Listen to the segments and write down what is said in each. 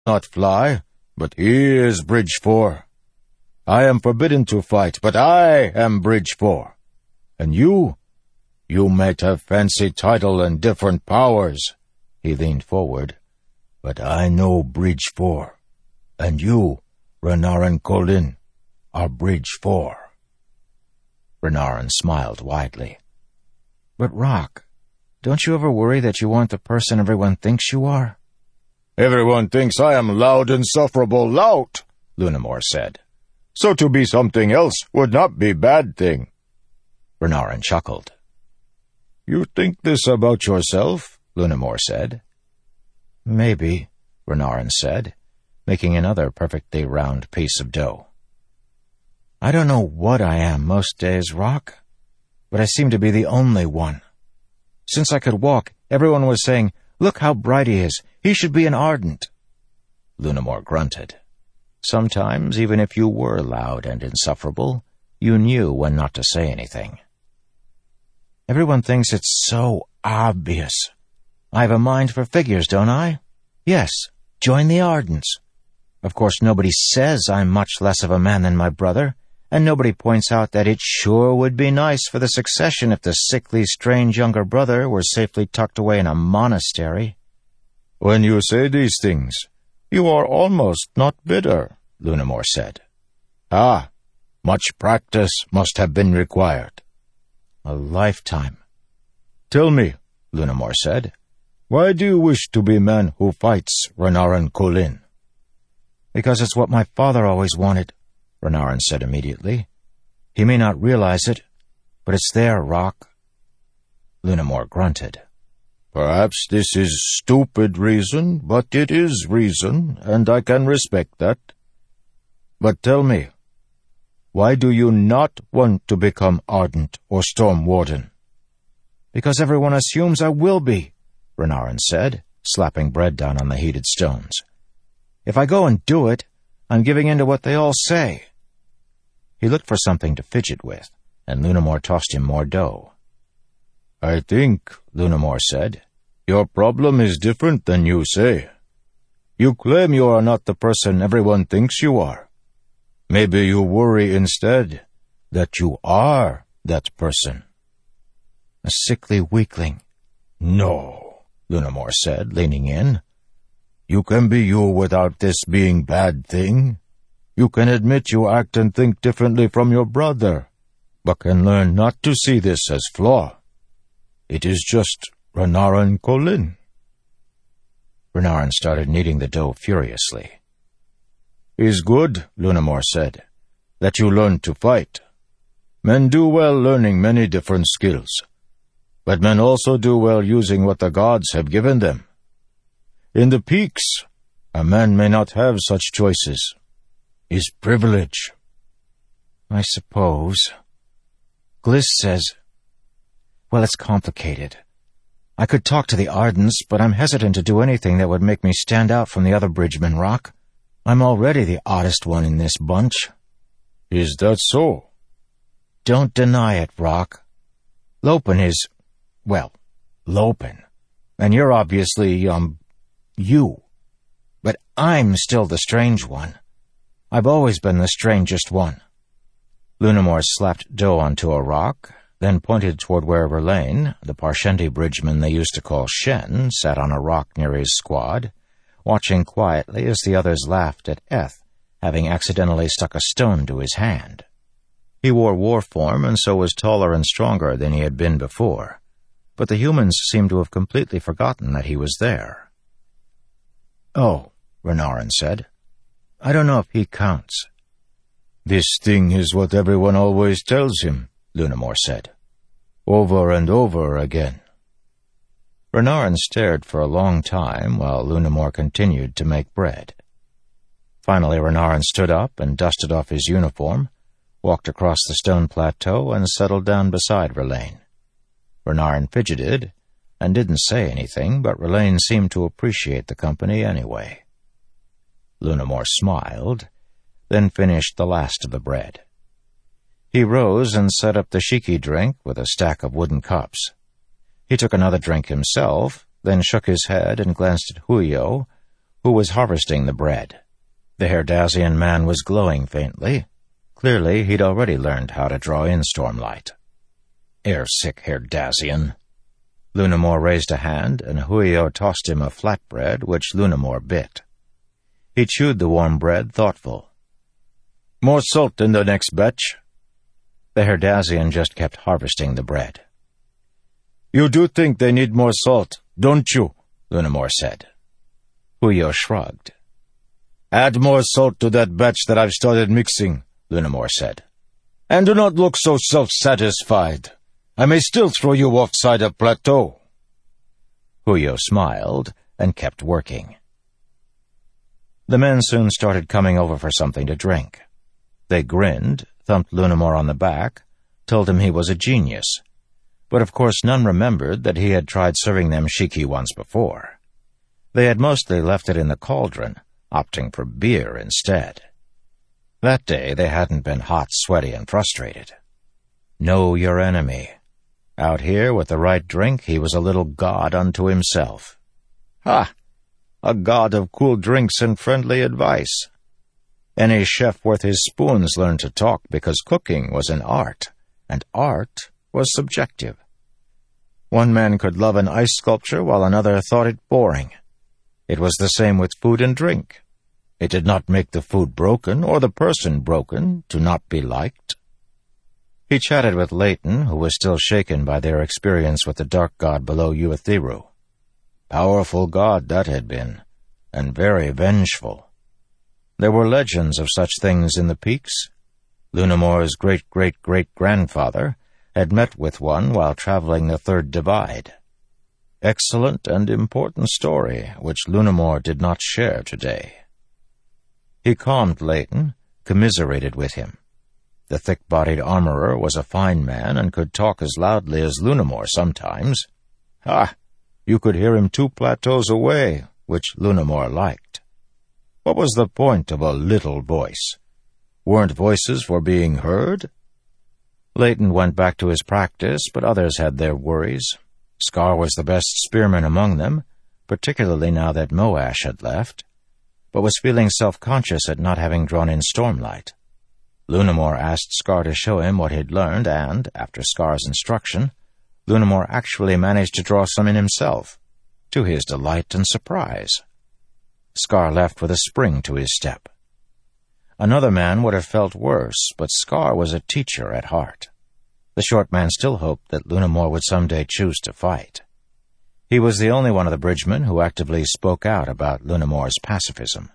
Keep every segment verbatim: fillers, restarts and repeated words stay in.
not fly, but he is Bridge Four. I am forbidden to fight, but I am Bridge Four. And you? You might have fancy title and different powers. He leaned forward. But I know Bridge Four. And you, Renarin Kholin, are Bridge Four. Renarin smiled widely. But Rock, don't you ever worry that you aren't the person everyone thinks you are? Everyone thinks I am loud, insufferable lout, Lunamore said. So to be something else would not be bad thing. Renarin chuckled. You think this about yourself? Lunamore said. Maybe, Renarin said, making another perfectly round piece of dough. I don't know what I am most days, Rock, but I seem to be the only one. Since I could walk, everyone was saying, look how bright he is. He should be an Ardent. Lunamore grunted. Sometimes, even if you were loud and insufferable, you knew when not to say anything. Everyone thinks it's so obvious. I have a mind for figures, don't I? Yes, join the Ardents. Of course, nobody says I'm much less of a man than my brother, and nobody points out that it sure would be nice for the succession if the sickly, strange younger brother were safely tucked away in a monastery. When you say these things, you are almost not bitter, Lunamore said. Ah, much practice must have been required. A lifetime. Tell me, Lunamore said, why do you wish to be man who fights Renarin Kholin? Because it's what my father always wanted, Renarin said immediately. He may not realize it, but it's there, Rock. Lunamore grunted. Perhaps this is stupid reason, but it is reason, and I can respect that. But tell me, why do you not want to become Ardent or Storm Warden? Because everyone assumes I will be, Renarin said, slapping bread down on the heated stones. If I go and do it, I'm giving in to what they all say. He looked for something to fidget with, and Lunamore tossed him more dough. I think, Lunamore said, your problem is different than you say. You claim you are not the person everyone thinks you are. Maybe you worry instead that you are that person. A sickly weakling. No, Lunamore said, leaning in. You can be you without this being bad thing. You can admit you act and think differently from your brother, but can learn not to see this as flaw. It is just Renarin Kholin. Renarin started kneading the dough furiously. Is good, Lunamore said, that you learn to fight. Men do well learning many different skills, but men also do well using what the gods have given them. In the peaks, a man may not have such choices. Is privilege. I suppose. Gliss says, well, it's complicated. I could talk to the Ardents, but I'm hesitant to do anything that would make me stand out from the other bridgemen, Rock. I'm already the oddest one in this bunch. Is that so? Don't deny it, Rock. Lopen is, well, Lopen. And you're obviously, um, you. But I'm still the strange one. I've always been the strangest one. Lunamore slapped dough onto a rock, then pointed toward where Verlaine, the Parshendi bridgeman they used to call Shen, sat on a rock near his squad, watching quietly as the others laughed at Eth, having accidentally stuck a stone to his hand. He wore war form and so was taller and stronger than he had been before, but the humans seemed to have completely forgotten that he was there. Oh, Renarin said. I don't know if he counts. This thing is what everyone always tells him, Lunamore said. Over and over again. Renarin stared for a long time while Lunamore continued to make bread. Finally, Renarin stood up and dusted off his uniform, walked across the stone plateau, and settled down beside Verlaine. Renarin fidgeted and didn't say anything, but Verlaine seemed to appreciate the company anyway. Lunamore smiled, then finished the last of the bread. He rose and set up the shiki drink with a stack of wooden cups. He took another drink himself, then shook his head and glanced at Huyo, who was harvesting the bread. The Herdazian man was glowing faintly. Clearly, he'd already learned how to draw in stormlight. Air-sick Herdazian. Lunamore raised a hand, and Huio tossed him a flatbread, which Lunamore bit. He chewed the warm bread, thoughtful. More salt in the next batch. The Herdazian just kept harvesting the bread. You do think they need more salt, don't you? Lunamore said. Huio shrugged. Add more salt to that batch that I've started mixing, Lunamore said. And do not look so self-satisfied. I may still throw you offside a plateau. Huio smiled and kept working. The men soon started coming over for something to drink. They grinned, thumped Lunamore on the back, told him he was a genius. But of course none remembered that he had tried serving them shiki once before. They had mostly left it in the cauldron, opting for beer instead. That day they hadn't been hot, sweaty, and frustrated. Know your enemy. Out here, with the right drink, he was a little god unto himself. Ha! A god of cool drinks and friendly advice. Any chef worth his spoons learned to talk because cooking was an art, and art was subjective. One man could love an ice sculpture while another thought it boring. It was the same with food and drink. It did not make the food broken or the person broken to not be liked. He chatted with Leighton, who was still shaken by their experience with the dark god below Uathiru. Powerful god that had been, and very vengeful. There were legends of such things in the peaks. Lunamore's great-great-great-grandfather had met with one while traveling the Third Divide. Excellent and important story, which Lunamore did not share today. He calmed Leighton, commiserated with him. The thick-bodied armorer was a fine man and could talk as loudly as Lunamore sometimes. Ha! You could hear him two plateaus away, which Lunamore liked. What was the point of a little voice? Weren't voices for being heard? Leighton went back to his practice, but others had their worries. Scar was the best spearman among them, particularly now that Moash had left, but was feeling self-conscious at not having drawn in stormlight. Lunamore asked Scar to show him what he'd learned, and, after Scar's instruction, Lunamore actually managed to draw some in himself, to his delight and surprise. Scar left with a spring to his step. Another man would have felt worse, but Scar was a teacher at heart. The short man still hoped that Lunamore would someday choose to fight. He was the only one of the bridgemen who actively spoke out about Lunamore's pacifism.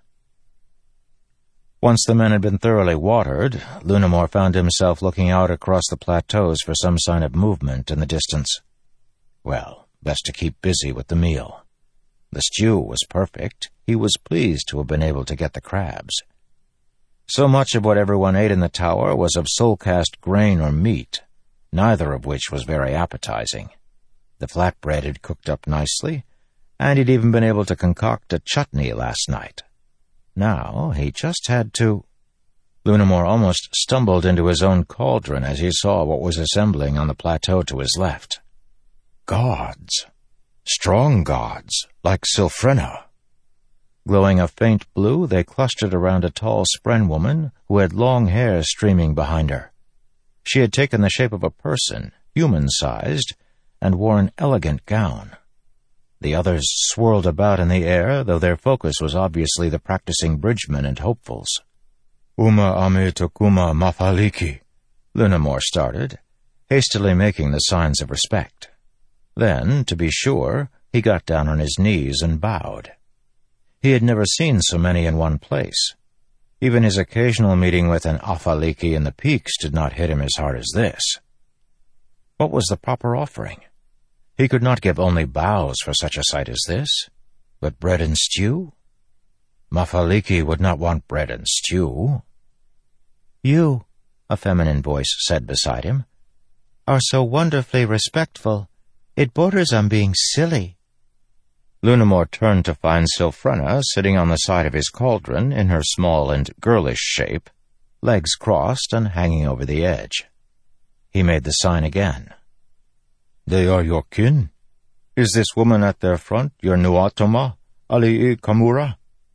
Once the men had been thoroughly watered, Lunamore found himself looking out across the plateaus for some sign of movement in the distance. Well, best to keep busy with the meal. The stew was perfect. He was pleased to have been able to get the crabs. So much of what everyone ate in the tower was of soul-cast grain or meat, neither of which was very appetizing. The flatbread had cooked up nicely, and he'd even been able to concoct a chutney last night. Now he just had to... Lunamore almost stumbled into his own cauldron as he saw what was assembling on the plateau to his left. Gods. Strong gods, like Sylphrena. Glowing a faint blue, they clustered around a tall spren woman who had long hair streaming behind her. She had taken the shape of a person, human-sized, and wore an elegant gown. The others swirled about in the air, though their focus was obviously the practicing bridgemen and hopefuls. Uma ame tokuma mafaliki, Lunamore started, hastily making the signs of respect. Then, to be sure, he got down on his knees and bowed. He had never seen so many in one place. Even his occasional meeting with an Afaliki in the peaks did not hit him as hard as this. What was the proper offering? He could not give only bows for such a sight as this, but bread and stew? Mafaliki would not want bread and stew. You, a feminine voice said beside him, are so wonderfully respectful. It borders on being silly. Lunamore turned to find Sylphrena sitting on the side of his cauldron in her small and girlish shape, legs crossed and hanging over the edge. He made the sign again. They are your kin? Is this woman at their front your Nuatoma, Alii Kamura?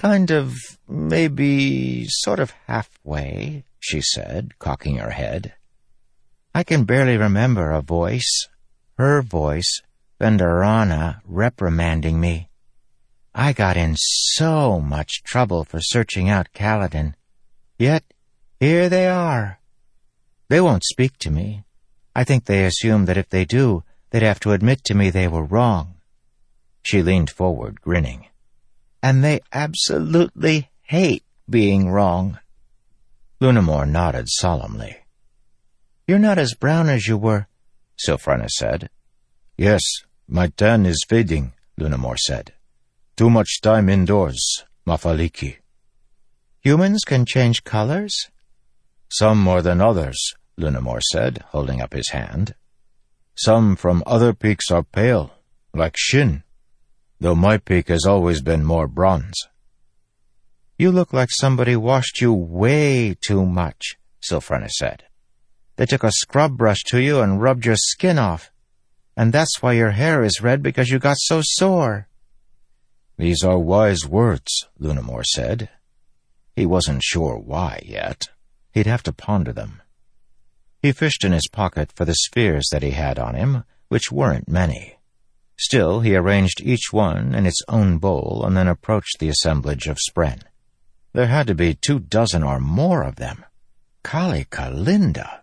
Kind of, maybe, sort of halfway, she said, cocking her head. I can barely remember a voice, her voice, Vendarana, reprimanding me. I got in so much trouble for searching out Kaladin. Yet, here they are. They won't speak to me. I think they assume that if they do, they'd have to admit to me they were wrong. She leaned forward, grinning. And they absolutely hate being wrong. Lunamore nodded solemnly. You're not as brown as you were, Sylphrena said. Yes, my tan is fading, Lunamore said. Too much time indoors, Mafaliki. Humans can change colors? Some more than others, Lunamore said, holding up his hand. Some from other peaks are pale, like Shin, though my peak has always been more bronze. You look like somebody washed you way too much, Sylphrena said. They took a scrub brush to you and rubbed your skin off, and that's why your hair is red because you got so sore. These are wise words, Lunamore said. He wasn't sure why yet. He'd have to ponder them. He fished in his pocket for the spheres that he had on him, which weren't many. Still, he arranged each one in its own bowl and then approached the assemblage of Spren. There had to be two dozen or more of them. Kali Kalinda!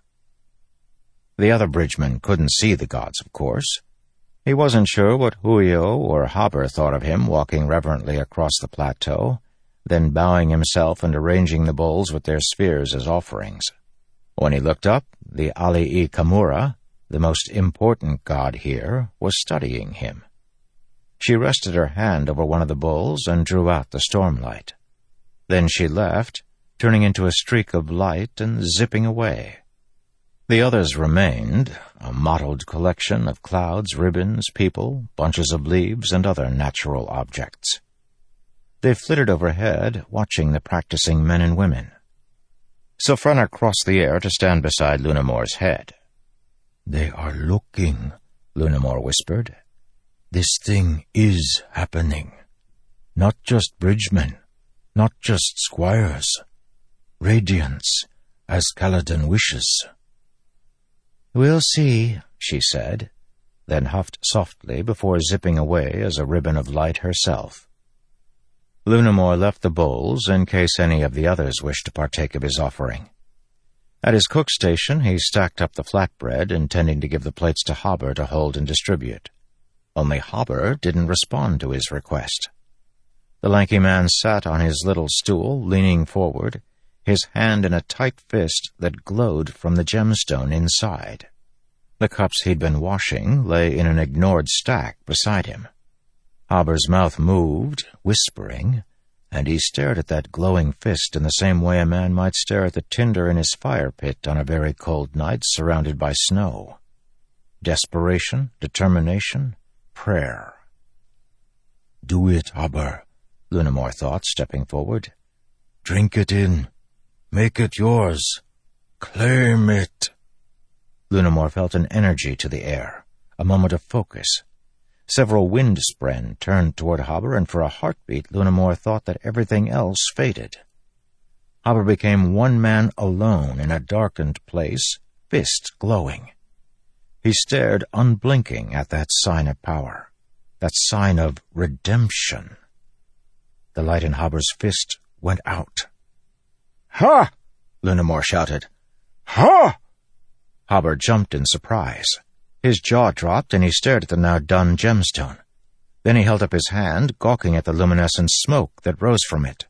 The other bridgemen couldn't see the gods, of course. He wasn't sure what Huio or Haber thought of him walking reverently across the plateau, then bowing himself and arranging the bowls with their spheres as offerings. When he looked up, the Ali'i Kamura, the most important god here, was studying him. She rested her hand over one of the bowls and drew out the stormlight. Then she left, turning into a streak of light and zipping away. The others remained, a mottled collection of clouds, ribbons, people, bunches of leaves, and other natural objects. They flittered overhead, watching the practicing men and women. Sylphrena crossed the air to stand beside Lunamore's head. They are looking, Lunamore whispered. This thing is happening. Not just bridgemen, not just squires. Radiance, as Kaladin wishes. We'll see, she said, then huffed softly before zipping away as a ribbon of light herself. Lunamore left the bowls in case any of the others wished to partake of his offering. At his cook station, he stacked up the flatbread, intending to give the plates to Haber to hold and distribute. Only Haber didn't respond to his request. The lanky man sat on his little stool, leaning forward, his hand in a tight fist that glowed from the gemstone inside. The cups he'd been washing lay in an ignored stack beside him. Haber's mouth moved, whispering, and he stared at that glowing fist in the same way a man might stare at the tinder in his fire pit on a very cold night surrounded by snow. Desperation, determination, prayer. Do it, Haber, Lunamore thought, stepping forward. Drink it in. Make it yours. Claim it. Lunamore felt an energy to the air, a moment of focus. Several wind spren turned toward Haber, and for a heartbeat Lunamore thought that everything else faded. Haber became one man alone in a darkened place, fist glowing. He stared unblinking at that sign of power, that sign of redemption. The light in Haber's fist went out. Ha! Lunamore shouted. Ha! Haber jumped in surprise. His jaw dropped, and he stared at the now done gemstone. Then he held up his hand, gawking at the luminescent smoke that rose from it.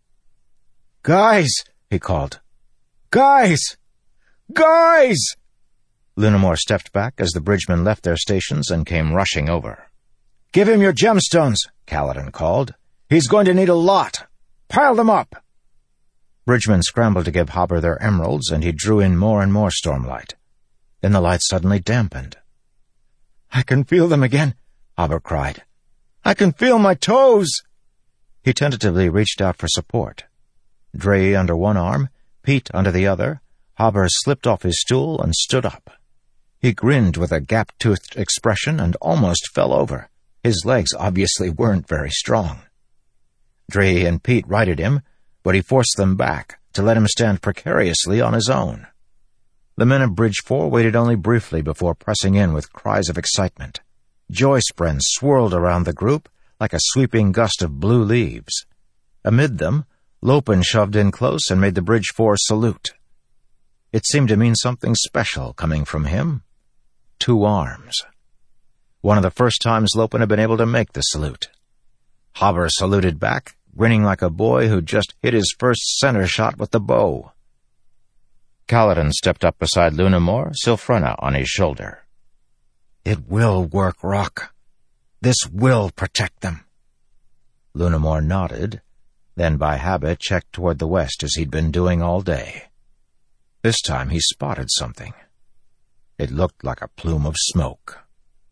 Guys! He called. Guys! Guys! Lunamore stepped back as the bridgemen left their stations and came rushing over. Give him your gemstones, Kaladin called. He's going to need a lot. Pile them up! Bridgemen scrambled to give Haber their emeralds, and he drew in more and more stormlight. Then the light suddenly dampened. I can feel them again, Haber cried. I can feel my toes! He tentatively reached out for support. Dre under one arm, Pete under the other, Haber slipped off his stool and stood up. He grinned with a gap-toothed expression and almost fell over. His legs obviously weren't very strong. Drehy and Pete righted him, but he forced them back to let him stand precariously on his own. The men of Bridge Four waited only briefly before pressing in with cries of excitement. Joy spren swirled around the group like a sweeping gust of blue leaves. Amid them, Lopen shoved in close and made the Bridge Four salute. It seemed to mean something special coming from him. Two arms. One of the first times Lopen had been able to make the salute. Haber saluted back, grinning like a boy who'd just hit his first center shot with the bow. Kaladin stepped up beside Lunamore, Sylphrena on his shoulder. "It will work, Rock. This will protect them." Lunamore nodded, then by habit checked toward the west as he'd been doing all day. This time he spotted something. It looked like a plume of smoke.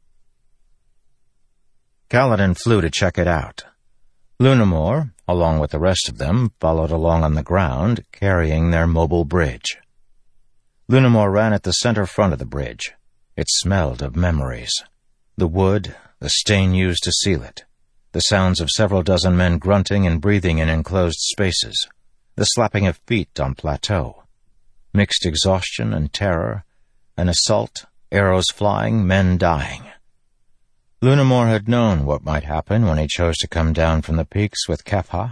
Kaladin flew to check it out. Lunamore, along with the rest of them, followed along on the ground, carrying their mobile bridge. Lunamore ran at the center front of the bridge. It smelled of memories. The wood, the stain used to seal it, the sounds of several dozen men grunting and breathing in enclosed spaces, the slapping of feet on plateau, mixed exhaustion and terror, an assault, arrows flying, men dying. Lunamore had known what might happen when he chose to come down from the peaks with Kefha.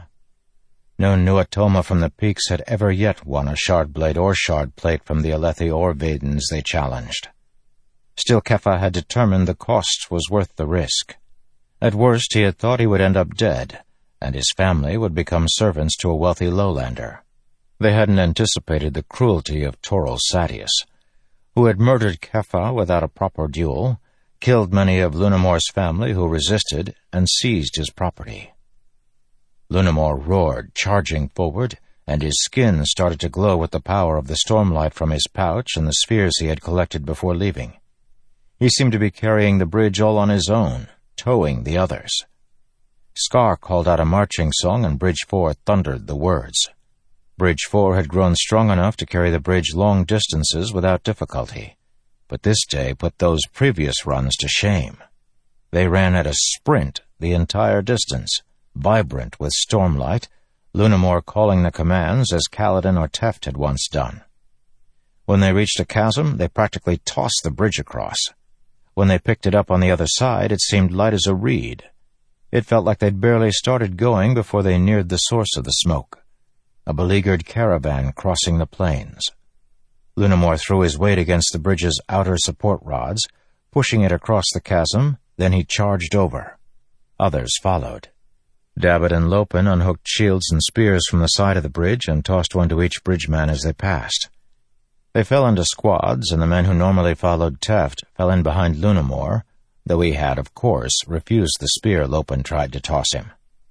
No Nuatoma from the peaks had ever yet won a shard blade or shard plate from the Alethi or Vadens they challenged. Still, Kefha had determined the cost was worth the risk. At worst, he had thought he would end up dead, and his family would become servants to a wealthy lowlander. They hadn't anticipated the cruelty of Toril Sadius, who had murdered Kefha without a proper duel, killed many of Lunamore's family who resisted, and seized his property. Lunamore roared, charging forward, and his skin started to glow with the power of the stormlight from his pouch and the spheres he had collected before leaving. He seemed to be carrying the bridge all on his own, towing the others. Scar called out a marching song, and Bridge Four thundered the words. Bridge Four had grown strong enough to carry the bridge long distances without difficulty, but this day put those previous runs to shame. They ran at a sprint the entire distance, vibrant with stormlight, Lunamore calling the commands as Kaladin or Teft had once done. When they reached a chasm, they practically tossed the bridge across. When they picked it up on the other side, it seemed light as a reed. It felt like they'd barely started going before they neared the source of the smoke, a beleaguered caravan crossing the plains. Lunamore threw his weight against the bridge's outer support rods, pushing it across the chasm, then he charged over. Others followed. Dabbit and Lopen unhooked shields and spears from the side of the bridge and tossed one to each bridgeman as they passed. They fell into squads, and the men who normally followed Teft fell in behind Lunamore, though he had, of course, refused the spear Lopen tried to toss him.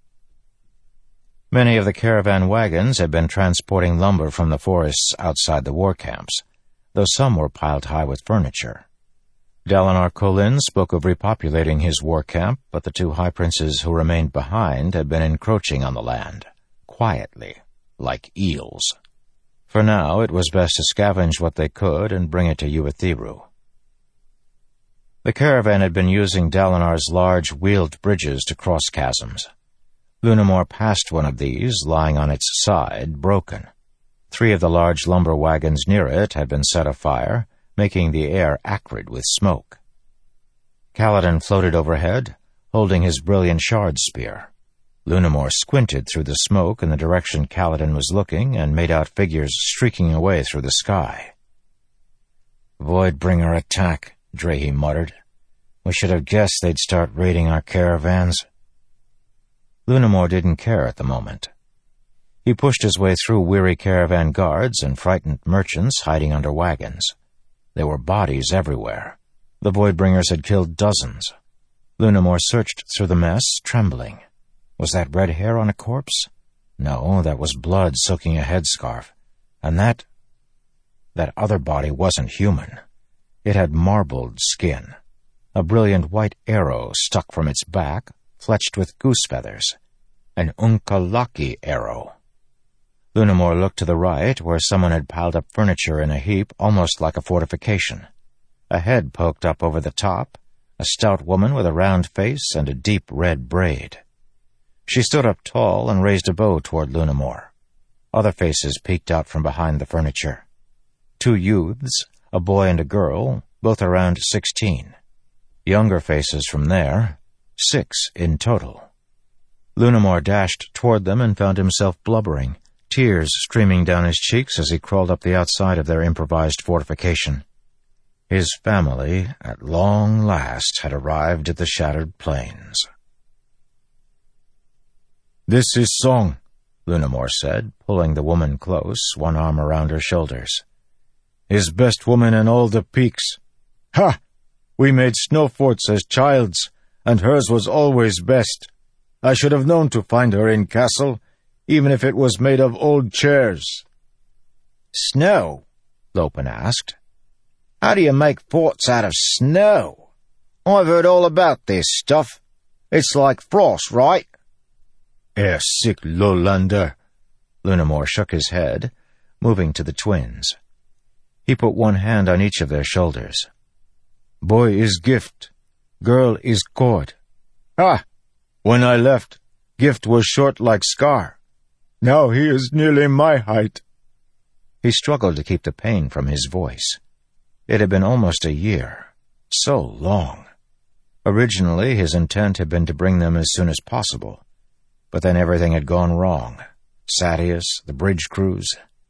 Many of the caravan wagons had been transporting lumber from the forests outside the war camps, though some were piled high with furniture. Dalinar Kholin spoke of repopulating his war camp, but the two high princes who remained behind had been encroaching on the land, quietly, like eels. For now, it was best to scavenge what they could and bring it to Uatheru. The caravan had been using Dalinar's large wheeled bridges to cross chasms. Lunamore passed one of these, lying on its side, broken. Three of the large lumber wagons near it had been set afire, making the air acrid with smoke. Kaladin floated overhead, holding his brilliant shard spear. Lunamore squinted through the smoke in the direction Kaladin was looking and made out figures streaking away through the sky. "Voidbringer attack," Drehy muttered. "We should have guessed they'd start raiding our caravans." Lunamore didn't care at the moment. He pushed his way through weary caravan guards and frightened merchants hiding under wagons. There were bodies everywhere. The Voidbringers had killed dozens. Lunamore searched through the mess, trembling. Was that red hair on a corpse? No, that was blood soaking a headscarf. And that... that other body wasn't human. It had marbled skin. A brilliant white arrow stuck from its back, fletched with goose feathers. An Unkalaki arrow. Lunamore looked to the right, where someone had piled up furniture in a heap, almost like a fortification. A head poked up over the top, a stout woman with a round face and a deep red braid. She stood up tall and raised a bow toward Lunamore. Other faces peeked out from behind the furniture. Two youths, a boy and a girl, both around sixteen. Younger faces from there, six in total. Lunamore dashed toward them and found himself blubbering, tears streaming down his cheeks as he crawled up the outside of their improvised fortification. His family, at long last, had arrived at the Shattered Plains. "This is Song," Lunamore said, pulling the woman close, one arm around her shoulders. "His best woman in all the peaks. Ha! We made snow forts as childs, and hers was always best. I should have known to find her in castle, even if it was made of old chairs." "Snow?" Lopen asked. "How do you make forts out of snow? I've heard all about this stuff. It's like frost, right?" "Eh, sick lowlander." Lunamore shook his head, moving to the twins. He put one hand on each of their shoulders. "Boy is Gift, girl is Cord. Ah! When I left, Gift was short like Scar. Now he is nearly my height." He struggled to keep the pain from his voice. It had been almost a year. So long. Originally, his intent had been to bring them as soon as possible, but then everything had gone wrong. Sadeas, the bridge crews.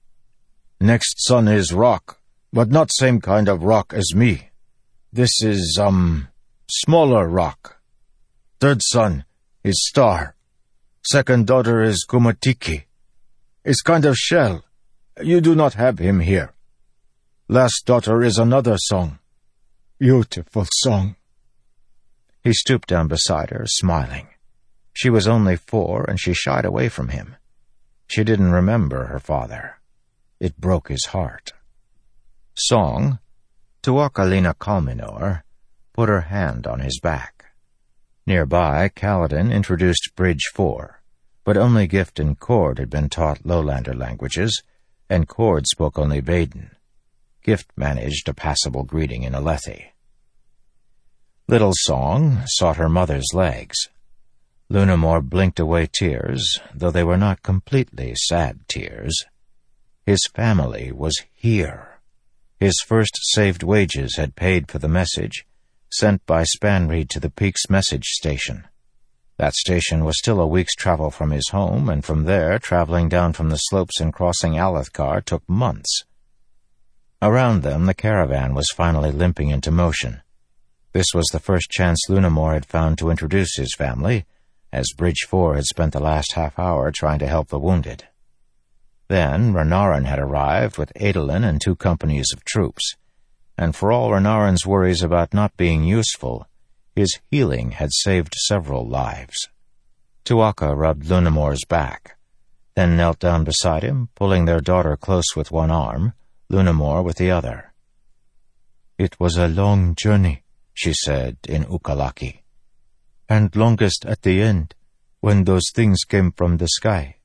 "Next son is Rock, but not same kind of rock as me. This is, um, smaller rock. Third son is Star. Second daughter is Kumatiki. It's kind of shell. You do not have him here. Last daughter is another Song. Beautiful Song." He stooped down beside her, smiling. She was only four, and she shied away from him. She didn't remember her father. It broke his heart. Song, Tuakalina Kalminor, put her hand on his back. Nearby, Kaladin introduced Bridge Four, but only Gift and Cord had been taught Lowlander languages, and Cord spoke only Vaden. Gift managed a passable greeting in Alethi. Little Song sought her mother's legs. Lunamore blinked away tears, though they were not completely sad tears. His family was here. His first saved wages had paid for the message, sent by Spanreed to the Peak's message station. That station was still a week's travel from his home, and from there, traveling down from the slopes and crossing Alethkar took months. Around them, the caravan was finally limping into motion. This was the first chance Lunamore had found to introduce his family, as Bridge Four had spent the last half hour trying to help the wounded. Then Renarin had arrived with Adolin and two companies of troops, and for all Renarin's worries about not being useful, his healing had saved several lives. Tuaka rubbed Lunamore's back, then knelt down beside him, pulling their daughter close with one arm, Lunamore with the other. "It was a long journey," she said in Ukalaki, "and longest at the end, when those things came from the sky."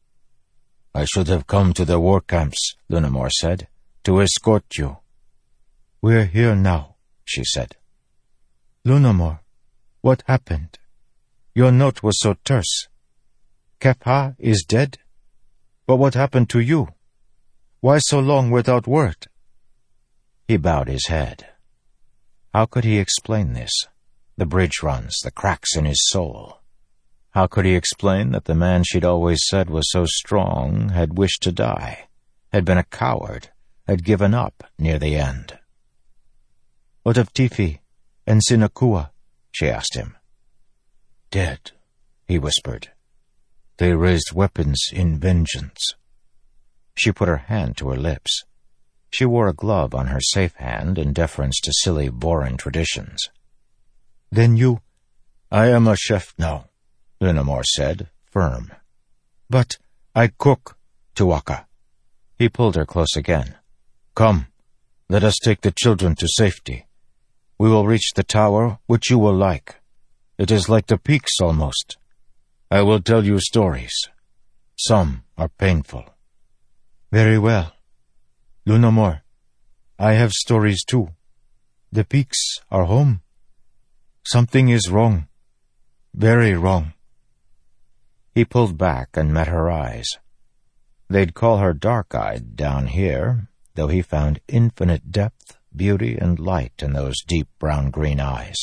"I should have come to the war camps," Lunamore said, "to escort you." "We're here now," she said. "Lunamore, what happened? Your note was so terse. Kepha is dead? But what happened to you? Why so long without word?" He bowed his head. How could he explain this? The bridge runs, the cracks in his soul. How could he explain that the man she'd always said was so strong had wished to die, had been a coward, had given up near the end? "What of Tifi and Sinakua?" she asked him. "Dead," he whispered. "They raised weapons in vengeance." She put her hand to her lips. She wore a glove on her safe hand in deference to silly Boran traditions. "Then you—" "I am a chef now," Lunamore said, firm. "But I cook, Tuaka." He pulled her close again. "Come, let us take the children to safety. We will reach the tower, which you will like. It is like the peaks almost. I will tell you stories. Some are painful." "Very well. Lunamore, I have stories too. The peaks are home. Something is wrong. Very wrong." He pulled back and met her eyes. They'd call her dark-eyed down here, though he found infinite depth, beauty, and light in those deep brown-green eyes.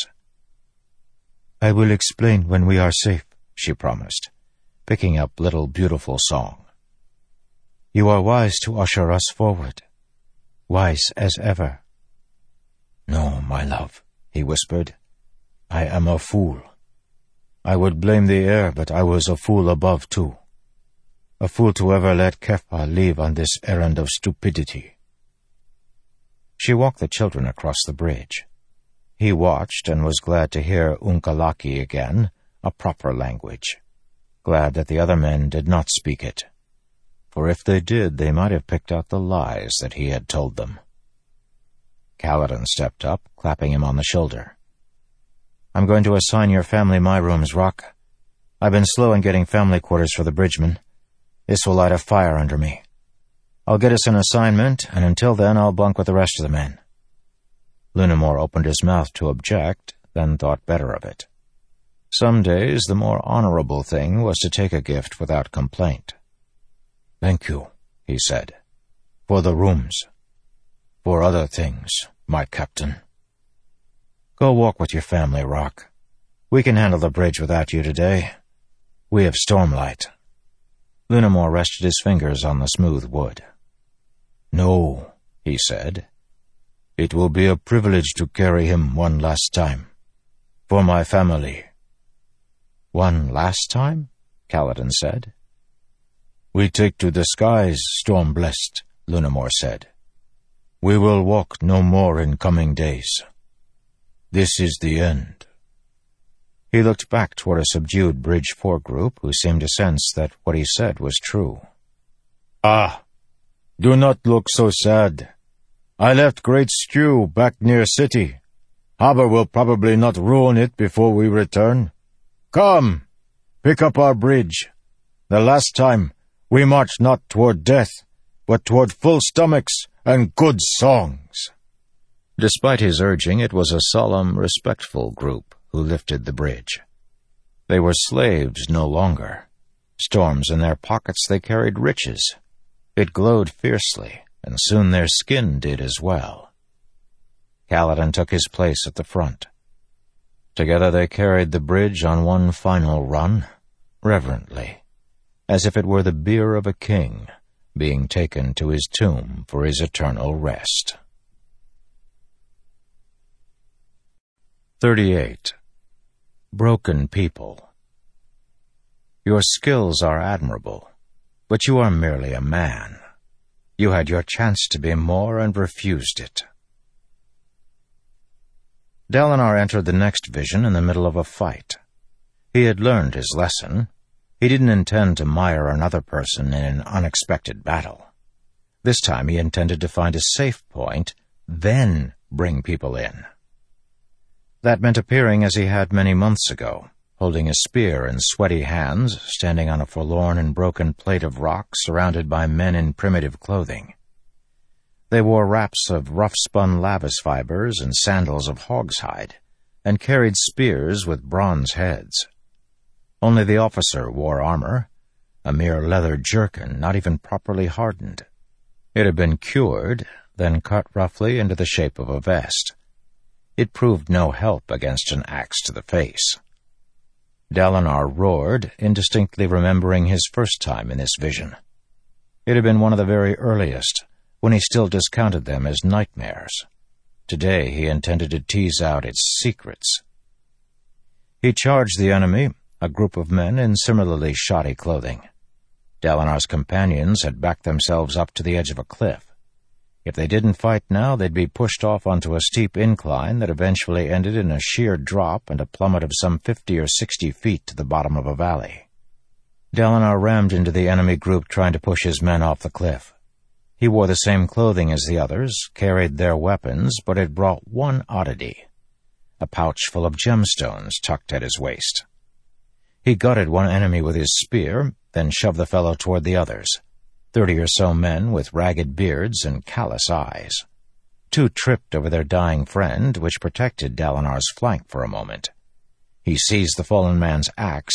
"I will explain when we are safe," she promised, picking up Little Beautiful Song. "You are wise to usher us forward, wise as ever." "No, my love," he whispered. "I am a fool. I would blame the air, but I was a fool above, too. A fool to ever let Kepha leave on this errand of stupidity." She walked the children across the bridge. He watched and was glad to hear Unkalaki again, a proper language. Glad that the other men did not speak it. For if they did, they might have picked out the lies that he had told them. Kaladin stepped up, clapping him on the shoulder. "I'm going to assign your family my rooms, Rock. I've been slow in getting family quarters for the bridgemen. This will light a fire under me. I'll get us an assignment, and until then I'll bunk with the rest of the men." Lunamore opened his mouth to object, then thought better of it. Some days the more honorable thing was to take a gift without complaint. "Thank you," he said, "for the rooms. For other things, my captain. Go walk with your family, Rock. We can handle the bridge without you today. We have Stormlight." Lunamore rested his fingers on the smooth wood. "No," he said. "It will be a privilege to carry him one last time. For my family." "One last time?" Kaladin said. "We take to the skies, Storm-blessed," Lunamore said. "We will walk no more in coming days. This is the end." He looked back toward a subdued Bridge Four group who seemed to sense that what he said was true. "Ah, do not look so sad. I left Great Stew back near city. Harbor will probably not ruin it before we return. Come, pick up our bridge. The last time, we marched not toward death, but toward full stomachs and good songs." Despite his urging, it was a solemn, respectful group who lifted the bridge. They were slaves no longer. Storms in their pockets, they carried riches. It glowed fiercely, and soon their skin did as well. Kaladin took his place at the front. Together they carried the bridge on one final run, reverently, as if it were the bier of a king being taken to his tomb for his eternal rest. thirty-eight. Broken People. Your skills are admirable, but you are merely a man. You had your chance to be more and refused it. Dalinar entered the next vision in the middle of a fight. He had learned his lesson. He didn't intend to mire another person in an unexpected battle. This time he intended to find a safe point, then bring people in. That meant appearing as he had many months ago, holding a spear in sweaty hands, standing on a forlorn and broken plate of rock surrounded by men in primitive clothing. They wore wraps of rough-spun lavis fibers and sandals of hog's hide, and carried spears with bronze heads. Only the officer wore armor, a mere leather jerkin not even properly hardened. It had been cured, then cut roughly into the shape of a vest. It proved no help against an axe to the face. Dalinar roared, indistinctly remembering his first time in this vision. It had been one of the very earliest, when he still discounted them as nightmares. Today he intended to tease out its secrets. He charged the enemy, a group of men in similarly shoddy clothing. Dalinar's companions had backed themselves up to the edge of a cliff. If they didn't fight now, they'd be pushed off onto a steep incline that eventually ended in a sheer drop and a plummet of some fifty or sixty feet to the bottom of a valley. Dalinar rammed into the enemy group trying to push his men off the cliff. He wore the same clothing as the others, carried their weapons, but had brought one oddity, a pouch full of gemstones tucked at his waist. He gutted one enemy with his spear, then shoved the fellow toward the others. Thirty or so men with ragged beards and callous eyes. Two tripped over their dying friend, which protected Dalinar's flank for a moment. He seized the fallen man's axe,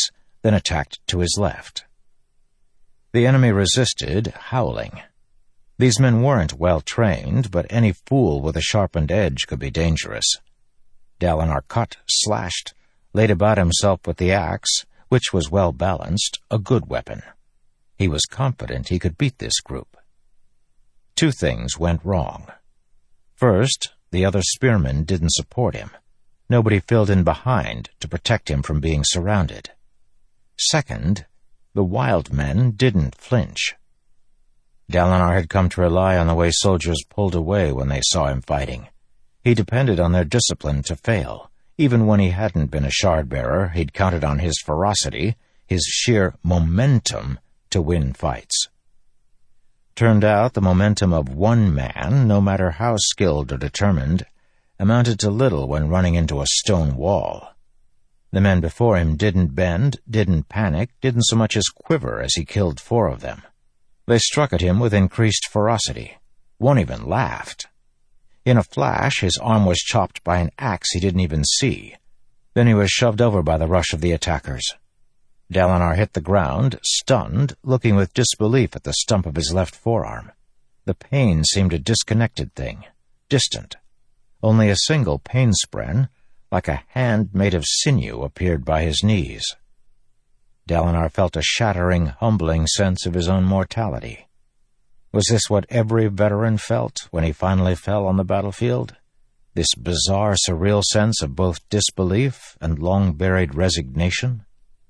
then attacked to his left. The enemy resisted, howling. These men weren't well trained, but any fool with a sharpened edge could be dangerous. Dalinar cut, slashed, laid about himself with the axe, which was well balanced, a good weapon. He was confident he could beat this group. Two things went wrong. First, the other spearmen didn't support him. Nobody filled in behind to protect him from being surrounded. Second, the wild men didn't flinch. Dalinar had come to rely on the way soldiers pulled away when they saw him fighting. He depended on their discipline to fail. Even when he hadn't been a shard-bearer, he'd counted on his ferocity, his sheer momentum, to win fights. Turned out the momentum of one man, no matter how skilled or determined, amounted to little when running into a stone wall. The men before him didn't bend, didn't panic, didn't so much as quiver as he killed four of them. They struck at him with increased ferocity. One even laughed. In a flash, his arm was chopped by an axe he didn't even see. Then he was shoved over by the rush of the attackers. Dalinar hit the ground, stunned, looking with disbelief at the stump of his left forearm. The pain seemed a disconnected thing, distant. Only a single pain spren, like a hand made of sinew, appeared by his knees. Dalinar felt a shattering, humbling sense of his own mortality. Was this what every veteran felt when he finally fell on the battlefield? This bizarre, surreal sense of both disbelief and long-buried resignation?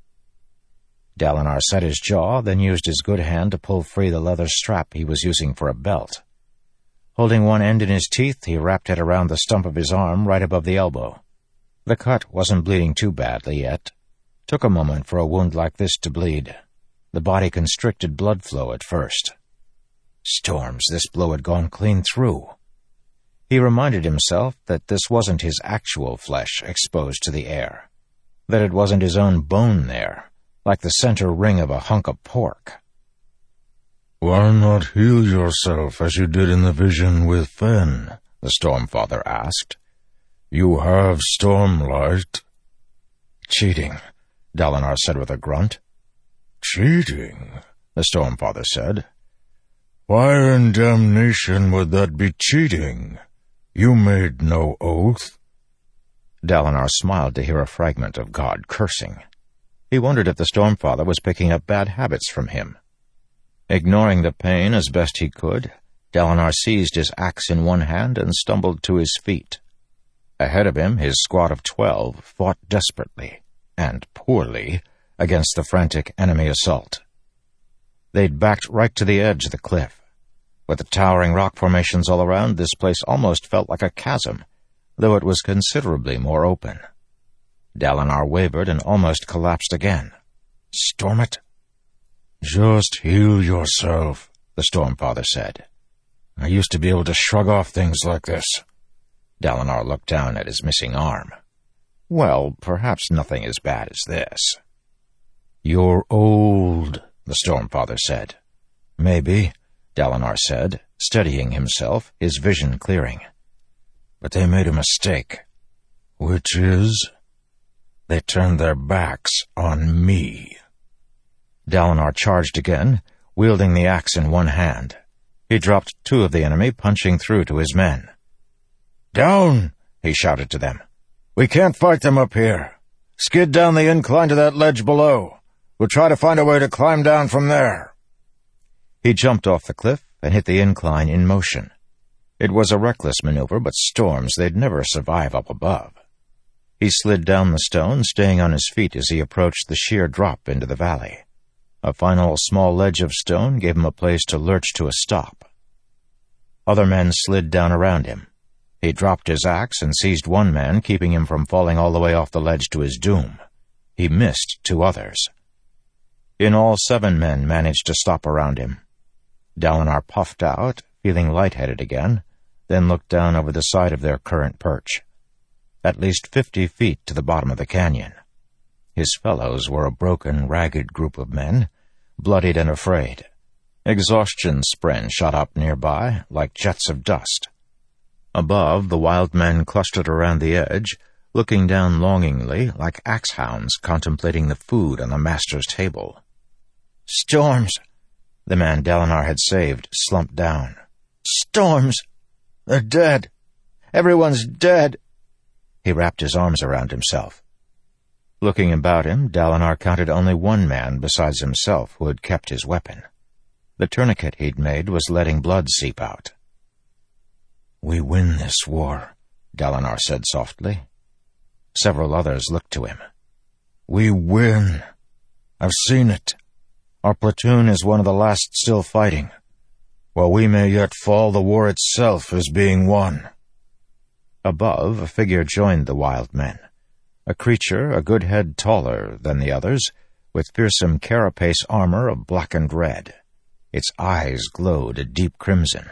Dalinar set his jaw, then used his good hand to pull free the leather strap he was using for a belt. Holding one end in his teeth, he wrapped it around the stump of his arm right above the elbow. The cut wasn't bleeding too badly yet. Took a moment for a wound like this to bleed. The body constricted blood flow at first. Storms, this blow had gone clean through. He reminded himself that this wasn't his actual flesh exposed to the air, that it wasn't his own bone there, like the center ring of a hunk of pork. "Why not heal yourself as you did in the vision with Fen?" the Stormfather asked. "You have Stormlight." "Cheating," Dalinar said with a grunt. "Cheating?" the Stormfather said. "Why in damnation would that be cheating? You made no oath." Dalinar smiled to hear a fragment of God cursing. He wondered if the Stormfather was picking up bad habits from him. Ignoring the pain as best he could, Dalinar seized his axe in one hand and stumbled to his feet. Ahead of him, his squad of twelve fought desperately, and poorly, against the frantic enemy assault. They'd backed right to the edge of the cliff. With the towering rock formations all around, this place almost felt like a chasm, though it was considerably more open. Dalinar wavered and almost collapsed again. Storm it? "Just heal yourself," the Stormfather said. "I used to be able to shrug off things like this." Dalinar looked down at his missing arm. "Well, perhaps nothing as bad as this." "You're old," the Stormfather said. "Maybe," Dalinar said, steadying himself, his vision clearing. "But they made a mistake." "Which is?" "They turned their backs on me." Dalinar charged again, wielding the axe in one hand. He dropped two of the enemy, punching through to his men. "Down!" he shouted to them. "We can't fight them up here. Skid down the incline to that ledge below. We'll try to find a way to climb down from there." He jumped off the cliff and hit the incline in motion. It was a reckless maneuver, but storms they'd never survive up above. He slid down the stone, staying on his feet as he approached the sheer drop into the valley. A final small ledge of stone gave him a place to lurch to a stop. Other men slid down around him. He dropped his axe and seized one man, keeping him from falling all the way off the ledge to his doom. He missed two others. In all, seven men managed to stop around him. Dalinar puffed out, feeling lightheaded again, then looked down over the side of their current perch. At least fifty feet to the bottom of the canyon. His fellows were a broken, ragged group of men, bloodied and afraid. Exhaustion spren shot up nearby, like jets of dust. Above, the wild men clustered around the edge, looking down longingly like axe hounds contemplating the food on the master's table. "Storms!" The man Dalinar had saved slumped down. "Storms! They're dead! Everyone's dead!" He wrapped his arms around himself. Looking about him, Dalinar counted only one man besides himself who had kept his weapon. The tourniquet he'd made was letting blood seep out. "We win this war," Dalinar said softly. Several others looked to him. "We win. I've seen it. Our platoon is one of the last still fighting. While we may yet fall, the war itself is being won." Above, a figure joined the wild men. A creature a good head taller than the others, with fearsome carapace armor of blackened red. Its eyes glowed a deep crimson.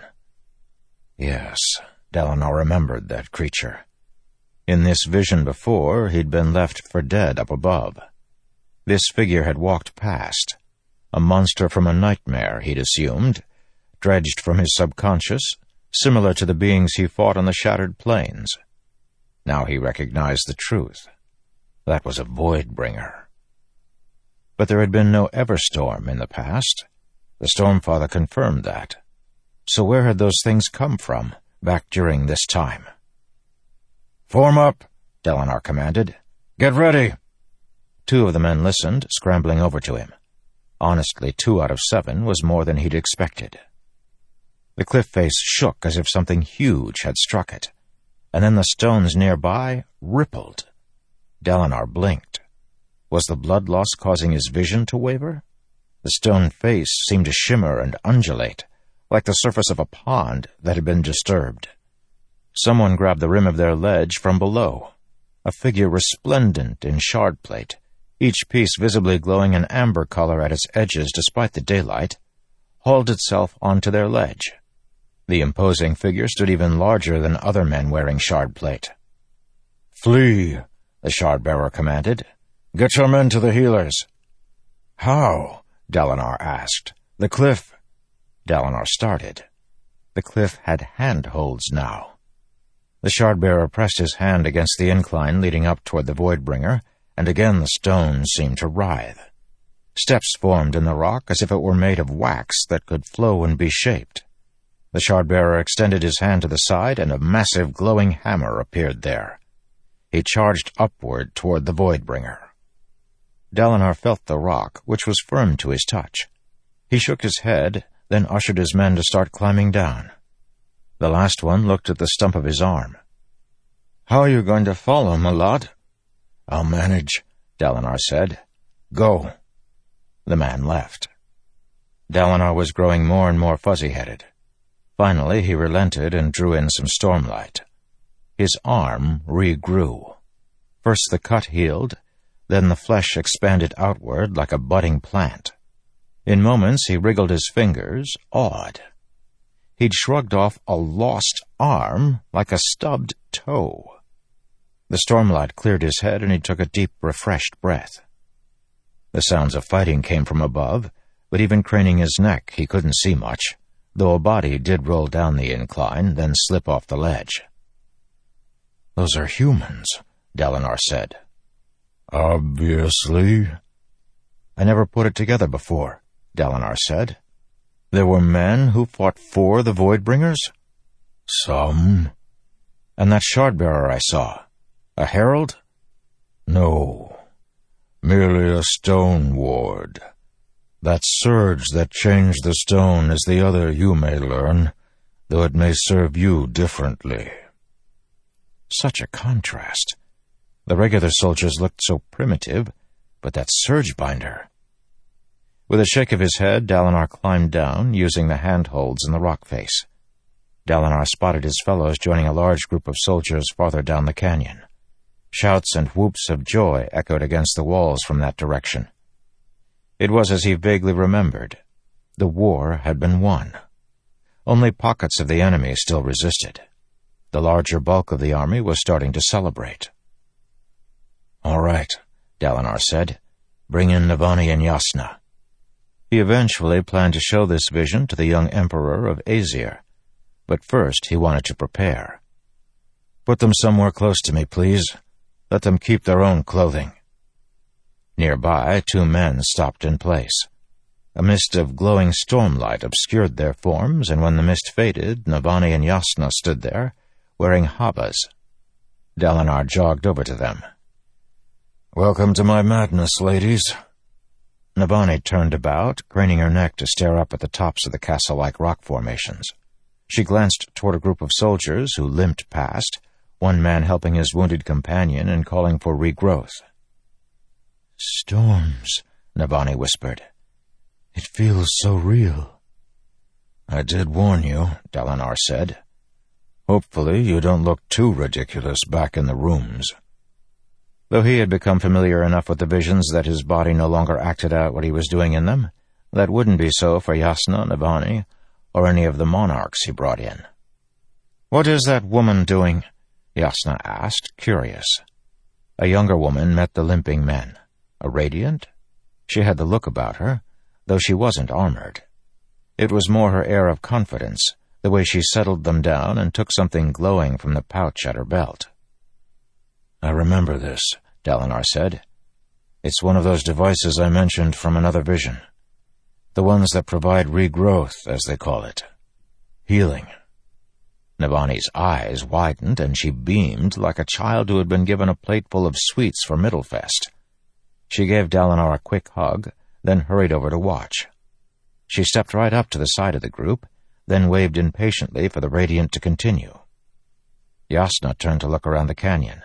Yes, Dalinar remembered that creature. In this vision before, he'd been left for dead up above. This figure had walked past. A monster from a nightmare, he'd assumed, dredged from his subconscious, similar to the beings he fought on the shattered plains. Now he recognized the truth. That was a Voidbringer. But there had been no Everstorm in the past. The Stormfather confirmed that. So where had those things come from, back during this time? "Form up," Dalinar commanded. "Get ready." Two of the men listened, scrambling over to him. Honestly, two out of seven was more than he'd expected. The cliff face shook as if something huge had struck it, and then the stones nearby rippled. Dalinar blinked. Was the blood loss causing his vision to waver? The stone face seemed to shimmer and undulate, like the surface of a pond that had been disturbed. Someone grabbed the rim of their ledge from below. A figure resplendent in shard plate, each piece visibly glowing an amber color at its edges despite the daylight, hauled itself onto their ledge. The imposing figure stood even larger than other men wearing shard plate. "Flee," the shard-bearer commanded. "Get your men to the healers." "How?" Dalinar asked. "The cliff." Dalinar started. The cliff had handholds now. The shard-bearer pressed his hand against the incline leading up toward the Voidbringer, and again the stones seemed to writhe. Steps formed in the rock as if it were made of wax that could flow and be shaped. The shard-bearer extended his hand to the side, and a massive glowing hammer appeared there. He charged upward toward the Voidbringer. Dalinar felt the rock, which was firm to his touch. He shook his head, then ushered his men to start climbing down. The last one looked at the stump of his arm. "How are you going to follow, my lad?" "I'll manage," Dalinar said. "Go." The man left. Dalinar was growing more and more fuzzy-headed. Finally, he relented and drew in some stormlight. His arm regrew. First the cut healed, then the flesh expanded outward like a budding plant. In moments he wriggled his fingers, awed. He'd shrugged off a lost arm like a stubbed toe. The stormlight cleared his head, and he took a deep, refreshed breath. The sounds of fighting came from above, but even craning his neck he couldn't see much, though a body did roll down the incline, then slip off the ledge. "Those are humans," Dalinar said. "Obviously." "I never put it together before," Dalinar said. "There were men who fought for the Voidbringers?" "Some." "And that shard-bearer I saw, a herald?" "No, merely a stone ward. That surge that changed the stone is the other you may learn, though it may serve you differently." Such a contrast. The regular soldiers looked so primitive, but that surge-binder. With a shake of his head, Dalinar climbed down, using the handholds in the rock face. Dalinar spotted his fellows joining a large group of soldiers farther down the canyon. Shouts and whoops of joy echoed against the walls from that direction. It was as he vaguely remembered. The war had been won. Only pockets of the enemy still resisted. The larger bulk of the army was starting to celebrate. "All right," Dalinar said. "Bring in Navani and Jasnah." He eventually planned to show this vision to the young emperor of Aesir, but first he wanted to prepare. "Put them somewhere close to me, please. Let them keep their own clothing." Nearby, two men stopped in place. A mist of glowing stormlight obscured their forms, and when the mist faded, Navani and Jasnah stood there, wearing habas. Dalinar jogged over to them. "Welcome to my madness, ladies." Navani turned about, craning her neck to stare up at the tops of the castle-like rock formations. She glanced toward a group of soldiers who limped past, one man helping his wounded companion and calling for regrowth. "Storms," Navani whispered. "It feels so real." "I did warn you," Dalinar said. "Hopefully you don't look too ridiculous back in the rooms." Though he had become familiar enough with the visions that his body no longer acted out what he was doing in them, that wouldn't be so for Jasnah, Navani, or any of the monarchs he brought in. "What is that woman doing?" Jasnah asked, curious. A younger woman met the limping men. A radiant? She had the look about her, though she wasn't armored. It was more her air of confidence, the way she settled them down and took something glowing from the pouch at her belt. "I remember this," Dalinar said. "It's one of those devices I mentioned from another vision. The ones that provide regrowth, as they call it. Healing." Navani's eyes widened, and she beamed like a child who had been given a plateful of sweets for Middlefest. She gave Dalinar a quick hug, then hurried over to watch. She stepped right up to the side of the group, then waved impatiently for the radiant to continue. Jasnah turned to look around the canyon.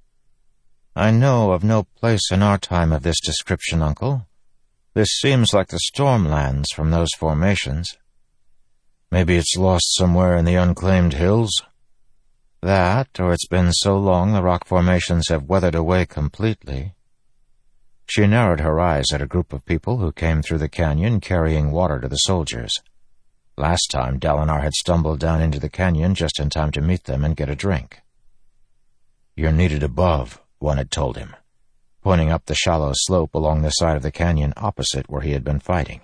"I know of no place in our time of this description, Uncle. This seems like the Stormlands from those formations." "Maybe it's lost somewhere in the unclaimed hills?" "That, or it's been so long the rock formations have weathered away completely." She narrowed her eyes at a group of people who came through the canyon carrying water to the soldiers. Last time, Dalinar had stumbled down into the canyon just in time to meet them and get a drink. "You're needed above," one had told him, pointing up the shallow slope along the side of the canyon opposite where he had been fighting.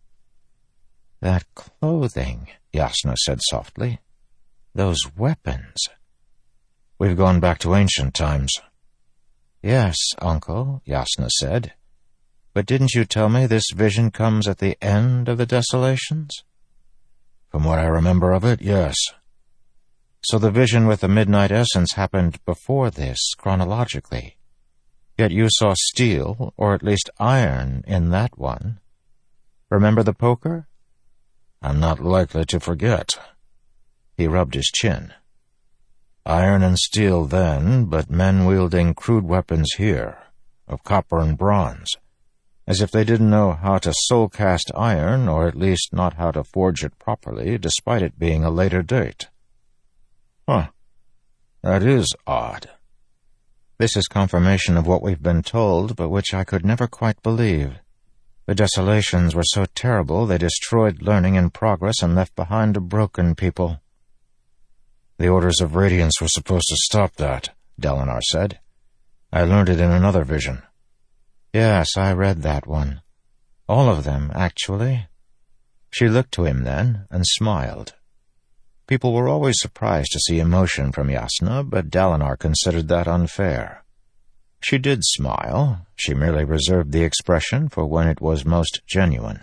"That clothing," Jasnah said softly. "Those weapons." "We've gone back to ancient times." "Yes, Uncle," Jasnah said. "But didn't you tell me this vision comes at the end of the desolations?" "From what I remember of it, yes." "So the vision with the midnight essence happened before this, chronologically. Yet you saw steel, or at least iron, in that one. Remember the poker?" "I'm not likely to forget." He rubbed his chin. "Iron and steel then, but men wielding crude weapons here, of copper and bronze, as if they didn't know how to soul-cast iron, or at least not how to forge it properly, despite it being a later date." "Huh. That is odd." "This is confirmation of what we've been told, but which I could never quite believe. The desolations were so terrible they destroyed learning and progress and left behind a broken people." "The Orders of Radiance were supposed to stop that," Dalinar said. "I learned it in another vision." "Yes, I read that one. All of them, actually." She looked to him then and smiled. People were always surprised to see emotion from Jasnah, but Dalinar considered that unfair. She did smile. She merely reserved the expression for when it was most genuine.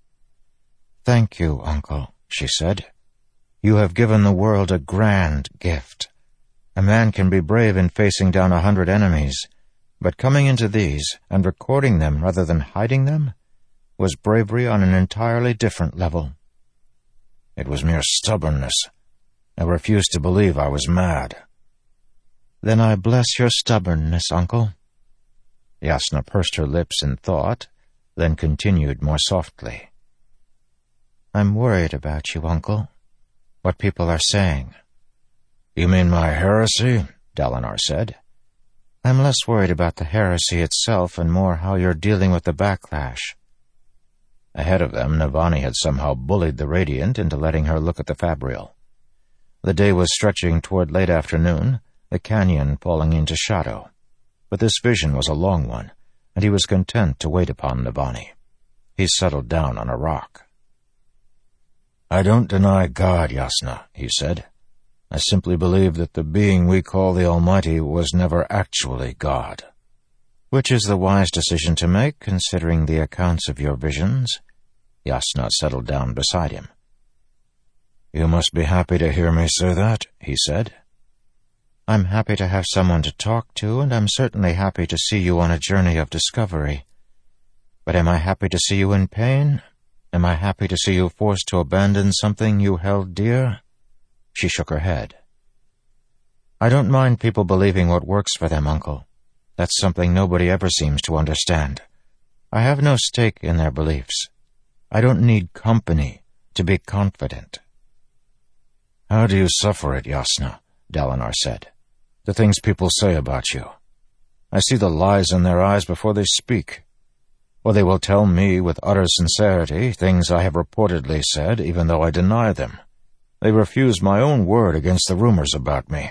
"Thank you, Uncle," she said. "You have given the world a grand gift. A man can be brave in facing down a hundred enemies, but coming into these and recording them rather than hiding them was bravery on an entirely different level." "It was mere stubbornness. I refused to believe I was mad." "Then I bless your stubbornness, Uncle." Jasnah pursed her lips in thought, then continued more softly. "I'm worried about you, Uncle. What people are saying." "You mean my heresy?" Dalinar said. "I'm less worried about the heresy itself and more how you're dealing with the backlash." Ahead of them, Navani had somehow bullied the Radiant into letting her look at the fabrial. The day was stretching toward late afternoon, the canyon falling into shadow. But this vision was a long one, and he was content to wait upon Navani. He settled down on a rock. "I don't deny God, Jasnah," he said. I simply believe that the being we call the Almighty was never actually God. Which is the wise decision to make, considering the accounts of your visions. Jasnah settled down beside him. You must be happy to hear me say that, he said. I'm happy to have someone to talk to, and I'm certainly happy to see you on a journey of discovery. But am I happy to see you in pain? Am I happy to see you forced to abandon something you held dear? She shook her head. I don't mind people believing what works for them, Uncle. That's something nobody ever seems to understand. I have no stake in their beliefs. I don't need company to be confident. How do you suffer it, Jasnah? Dalinar said. The things people say about you. I see the lies in their eyes before they speak. Or they will tell me with utter sincerity things I have reportedly said, even though I deny them. They refuse my own word against the rumors about me.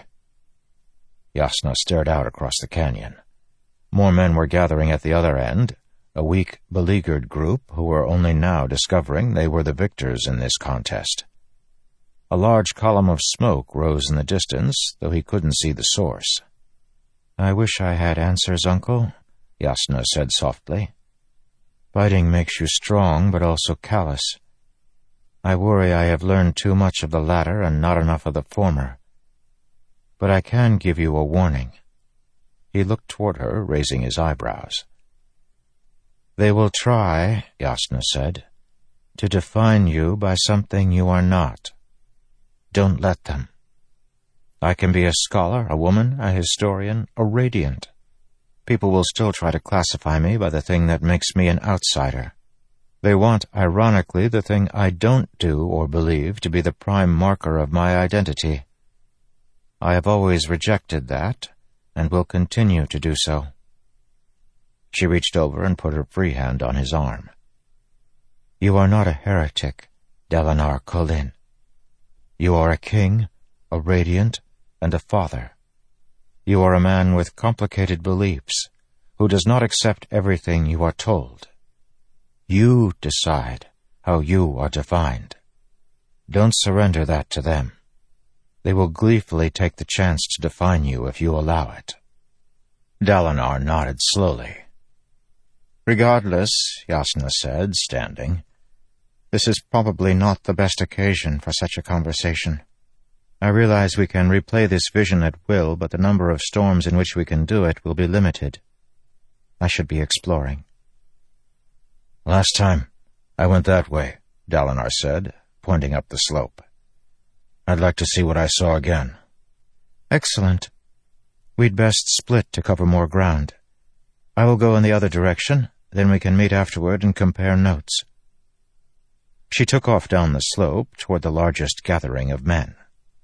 Jasnah stared out across the canyon. More men were gathering at the other end, a weak, beleaguered group who were only now discovering they were the victors in this contest. A large column of smoke rose in the distance, though he couldn't see the source. I wish I had answers, Uncle, Jasnah said softly. Fighting makes you strong, but also callous. I worry I have learned too much of the latter and not enough of the former. But I can give you a warning. He looked toward her, raising his eyebrows. They will try, Jasnah said, to define you by something you are not. Don't let them. I can be a scholar, a woman, a historian, a radiant. People will still try to classify me by the thing that makes me an outsider. They want, ironically, the thing I don't do or believe to be the prime marker of my identity. I have always rejected that, and will continue to do so. She reached over and put her free hand on his arm. You are not a heretic, Dalinar Kholin. You are a king, a radiant, and a father. You are a man with complicated beliefs, who does not accept everything you are told. You decide how you are defined. Don't surrender that to them. They will gleefully take the chance to define you if you allow it. Dalinar nodded slowly. Regardless, Jasnah said, standing, this is probably not the best occasion for such a conversation. I realize we can replay this vision at will, but the number of storms in which we can do it will be limited. I should be exploring. Last time, I went that way, Dalinar said, pointing up the slope. I'd like to see what I saw again. Excellent. We'd best split to cover more ground. I will go in the other direction, then we can meet afterward and compare notes. She took off down the slope toward the largest gathering of men.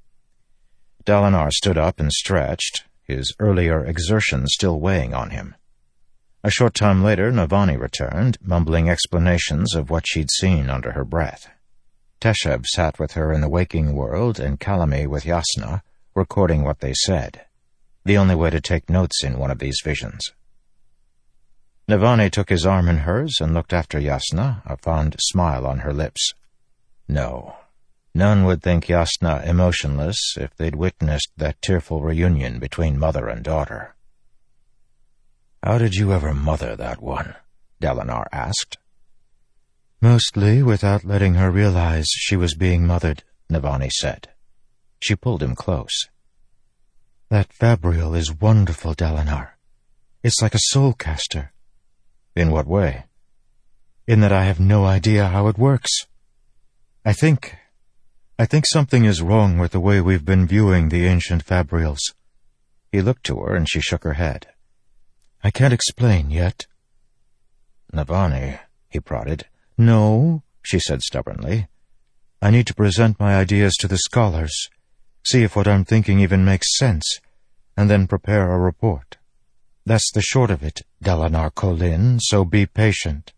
Dalinar stood up and stretched, his earlier exertions still weighing on him. A short time later, Navani returned, mumbling explanations of what she'd seen under her breath. Teshav sat with her in the waking world, and Kalami with Jasnah, recording what they said, the only way to take notes in one of these visions. Navani took his arm in hers and looked after Jasnah, a fond smile on her lips. No, none would think Jasnah emotionless if they'd witnessed that tearful reunion between mother and daughter. How did you ever mother that one? Dalinar asked. Mostly without letting her realize she was being mothered, Navani said. She pulled him close. That fabrial is wonderful, Dalinar. It's like a soul caster. In what way? In that I have no idea how it works. I think... I think something is wrong with the way we've been viewing the ancient fabrials. He looked to her and she shook her head. I can't explain yet. Navani, he prodded. No, she said stubbornly. I need to present my ideas to the scholars, see if what I'm thinking even makes sense, and then prepare a report. That's the short of it, Dalinar Kholin, so be patient.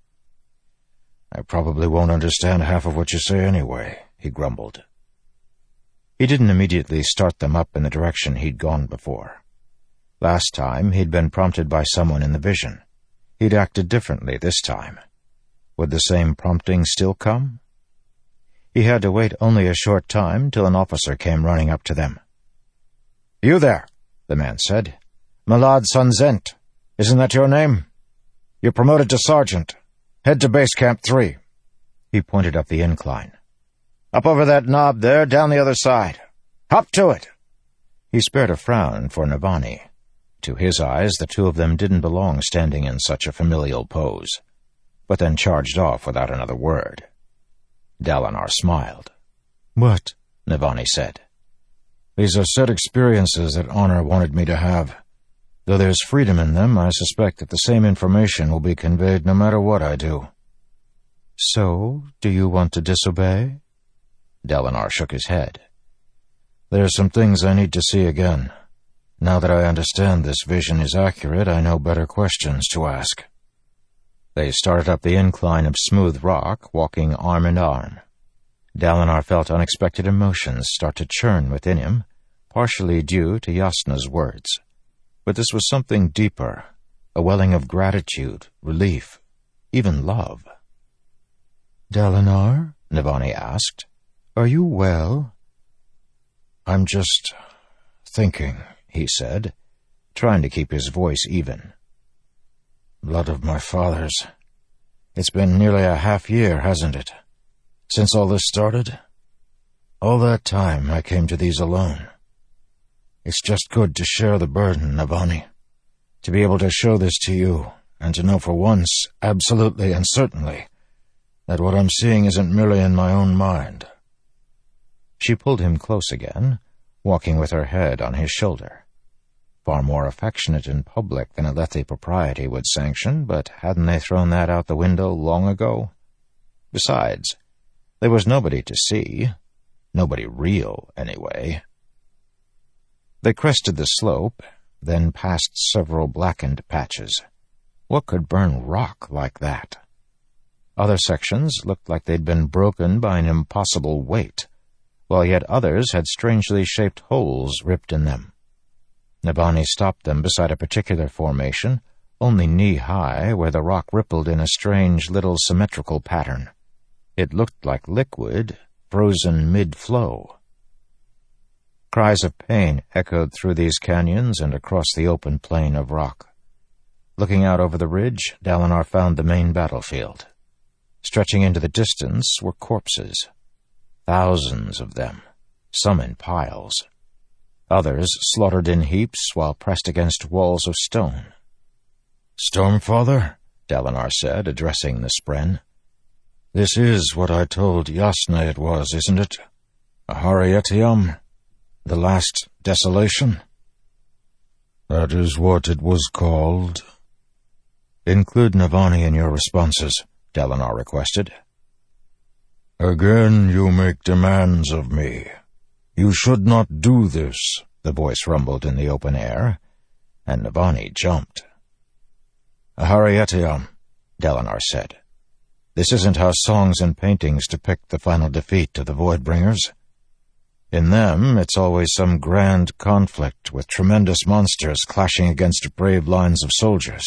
I probably won't understand half of what you say anyway, he grumbled. He didn't immediately start them up in the direction he'd gone before. Last time, he'd been prompted by someone in the vision. He'd acted differently this time. Would the same prompting still come? He had to wait only a short time till an officer came running up to them. "You there," the man said. "Malad Sunzent. Isn't that your name? You're promoted to sergeant. Head to base camp three." He pointed up the incline. "Up over that knob there, down the other side. Hop to it." He spared a frown for Navani. To his eyes, the two of them didn't belong standing in such a familial pose, but then charged off without another word. Dalinar smiled. "What?" Navani said. "These are set experiences that Honor wanted me to have. Though there's freedom in them, I suspect that the same information will be conveyed no matter what I do." "So, do you want to disobey?" Dalinar shook his head. "There are some things I need to see again. Now that I understand this vision is accurate, I know better questions to ask." They started up the incline of smooth rock, walking arm in arm. Dalinar felt unexpected emotions start to churn within him, partially due to Jasnah's words. But this was something deeper, a welling of gratitude, relief, even love. "Dalinar?" Navani asked. "Are you well?" "I'm just thinking," he said, trying to keep his voice even. "Blood of my fathers. It's been nearly a half year, hasn't it, since all this started? All that time I came to these alone. It's just good to share the burden, Navani. To be able to show this to you, and to know for once, absolutely and certainly, that what I'm seeing isn't merely in my own mind." She pulled him close again, walking with her head on his shoulder. Far more affectionate in public than Alethi propriety would sanction, but hadn't they thrown that out the window long ago? Besides, there was nobody to see. Nobody real, anyway. They crested the slope, then passed several blackened patches. What could burn rock like that? Other sections looked like they'd been broken by an impossible weight, while yet others had strangely shaped holes ripped in them. Navani stopped them beside a particular formation, only knee-high, where the rock rippled in a strange little symmetrical pattern. It looked like liquid, frozen mid-flow. Cries of pain echoed through these canyons and across the open plain of rock. Looking out over the ridge, Dalinar found the main battlefield. Stretching into the distance were corpses. Thousands of them, some in piles. Others slaughtered in heaps while pressed against walls of stone. "Stormfather," Dalinar said, addressing the Spren. "This is what I told Jasnah it was, isn't it? Aharietiam? The last desolation?" "That is what it was called." "Include Navani in your responses," Dalinar requested. "Again you make demands of me. You should not do this," the voice rumbled in the open air, and Navani jumped. "Aharietiam," Dalinar said. "This isn't how songs and paintings depict the final defeat of the Voidbringers. In them, it's always some grand conflict with tremendous monsters clashing against brave lines of soldiers."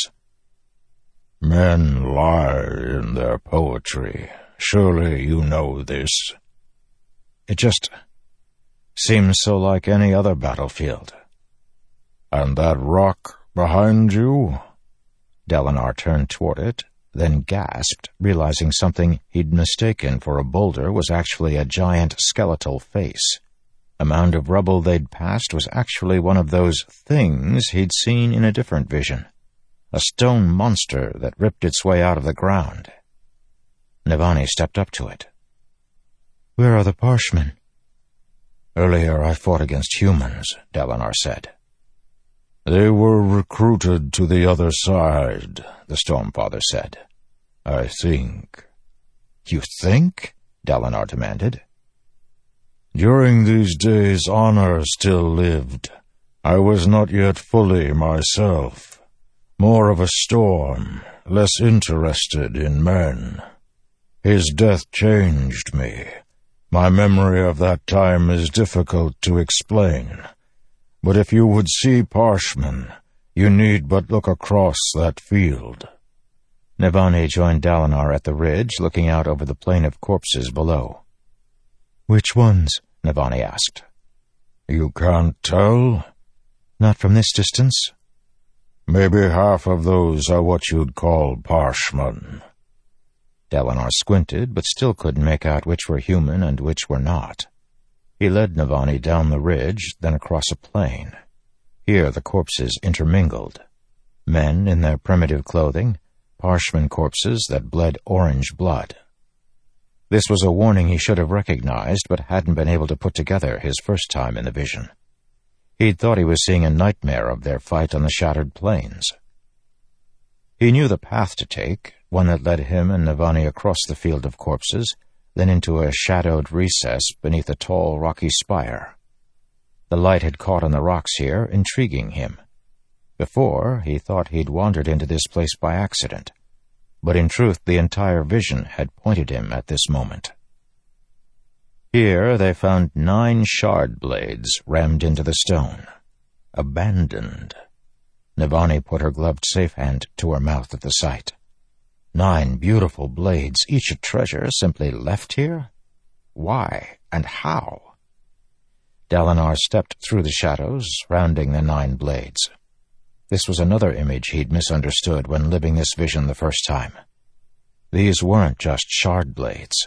"Men lie in their poetry. Surely you know this." "It just seems so like any other battlefield." "And that rock behind you?" Dalinar turned toward it, then gasped, realizing something he'd mistaken for a boulder was actually a giant skeletal face. A mound of rubble they'd passed was actually one of those things he'd seen in a different vision. A stone monster that ripped its way out of the ground. Navani stepped up to it. "Where are the Parshmen?" "Earlier I fought against humans," Dalinar said. "They were recruited to the other side," the Stormfather said. "I think." "You think?" Dalinar demanded. "During these days Honor still lived. I was not yet fully myself. More of a storm, less interested in men. His death changed me. My memory of that time is difficult to explain. But if you would see Parshmen, you need but look across that field." Navani joined Dalinar at the ridge, looking out over the plain of corpses below. "Which ones?" Navani asked. "You can't tell?" Not from this distance? Maybe half of those are what you'd call Parshmen. Dalinar squinted, but still couldn't make out which were human and which were not. He led Navani down the ridge, then across a plain. Here the corpses intermingled. Men in their primitive clothing, Parshman corpses that bled orange blood. This was a warning he should have recognized, but hadn't been able to put together his first time in the vision. He'd thought he was seeing a nightmare of their fight on the shattered plains. He knew the path to take, one that led him and Navani across the field of corpses, then into a shadowed recess beneath a tall, rocky spire. The light had caught on the rocks here, intriguing him. Before, he thought he'd wandered into this place by accident, but in truth the entire vision had pointed him at this moment. Here they found nine shard blades rammed into the stone. Abandoned. Navani put her gloved safe hand to her mouth at the sight. Nine beautiful blades, each a treasure, simply left here? Why and how? Dalinar stepped through the shadows, rounding the nine blades. This was another image he'd misunderstood when living this vision the first time. These weren't just shard blades.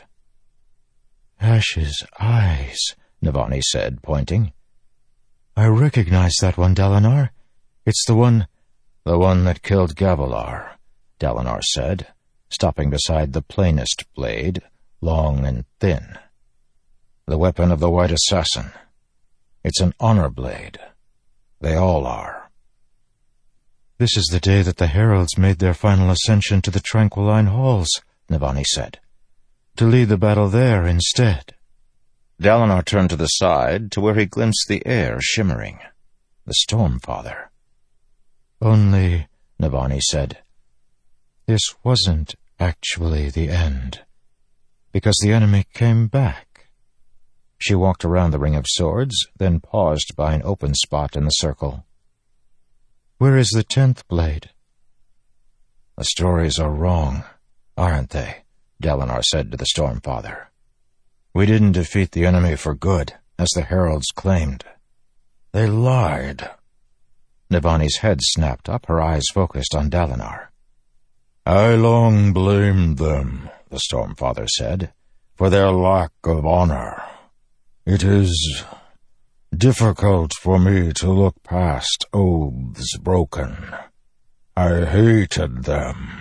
Ash's eyes, Navani said, pointing. I recognize that one, Dalinar. It's the one... The one that killed Gavilar, Dalinar said, stopping beside the plainest blade, long and thin. The weapon of the White Assassin. It's an honor blade. They all are. This is the day that the heralds made their final ascension to the Tranquiline Halls, Navani said. To lead the battle there instead. Dalinar turned to the side, to where he glimpsed the air shimmering. The Stormfather. Only, Navani said, this wasn't actually the end, because the enemy came back. She walked around the ring of swords, then paused by an open spot in the circle. Where is the tenth blade? The stories are wrong, aren't they? Dalinar said to the Stormfather. We didn't defeat the enemy for good, as the heralds claimed. They lied. Navani's head snapped up, her eyes focused on Dalinar. I long blamed them, the Stormfather said, for their lack of honor. It is difficult for me to look past oaths broken. I hated them.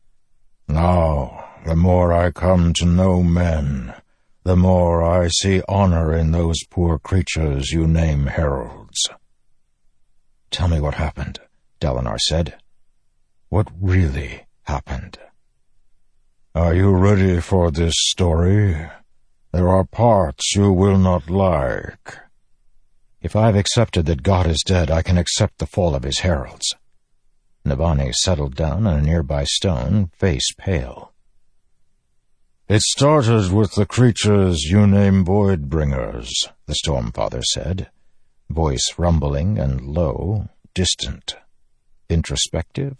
Now, the more I come to know men, the more I see honor in those poor creatures you name heralds. Tell me what happened, Dalinar said. What really happened? Are you ready for this story? There are parts you will not like. If I've accepted that God is dead, I can accept the fall of his heralds. Navani settled down on a nearby stone, face pale. It started with the creatures you name Voidbringers, the Stormfather said, voice rumbling and low, distant, introspective.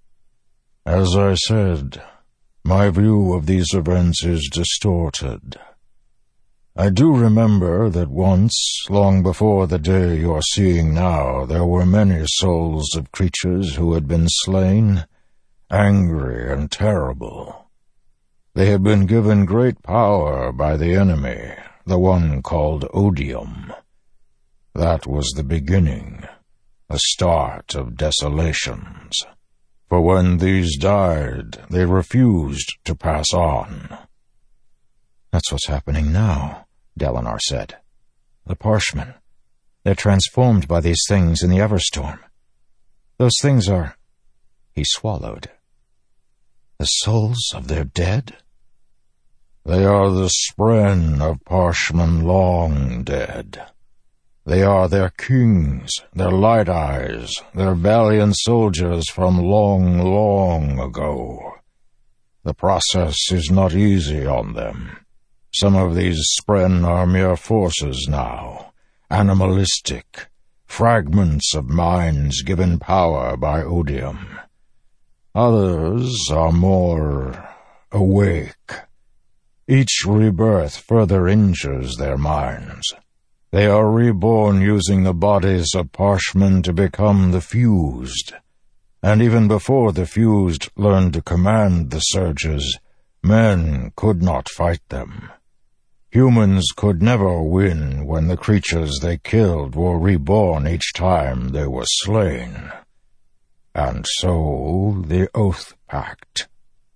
As I said, my view of these events is distorted. I do remember that once, long before the day you're seeing now, there were many souls of creatures who had been slain, angry and terrible. They had been given great power by the enemy, the one called Odium. That was the beginning, the start of desolations. For when these died, they refused to pass on. That's what's happening now, Dalinar said. The Parshmen. They're transformed by these things in the Everstorm. Those things are... He swallowed. The souls of their dead? They are the spren of Parshmen long dead. They are their kings, their light eyes, their valiant soldiers from long, long ago. The process is not easy on them. Some of these spren are mere forces now, animalistic, fragments of minds given power by Odium. Others are more awake. Each rebirth further injures their minds. They are reborn using the bodies of Parshmen to become the fused. And even before the fused learned to command the surges, men could not fight them. Humans could never win when the creatures they killed were reborn each time they were slain. And so the Oath Pact.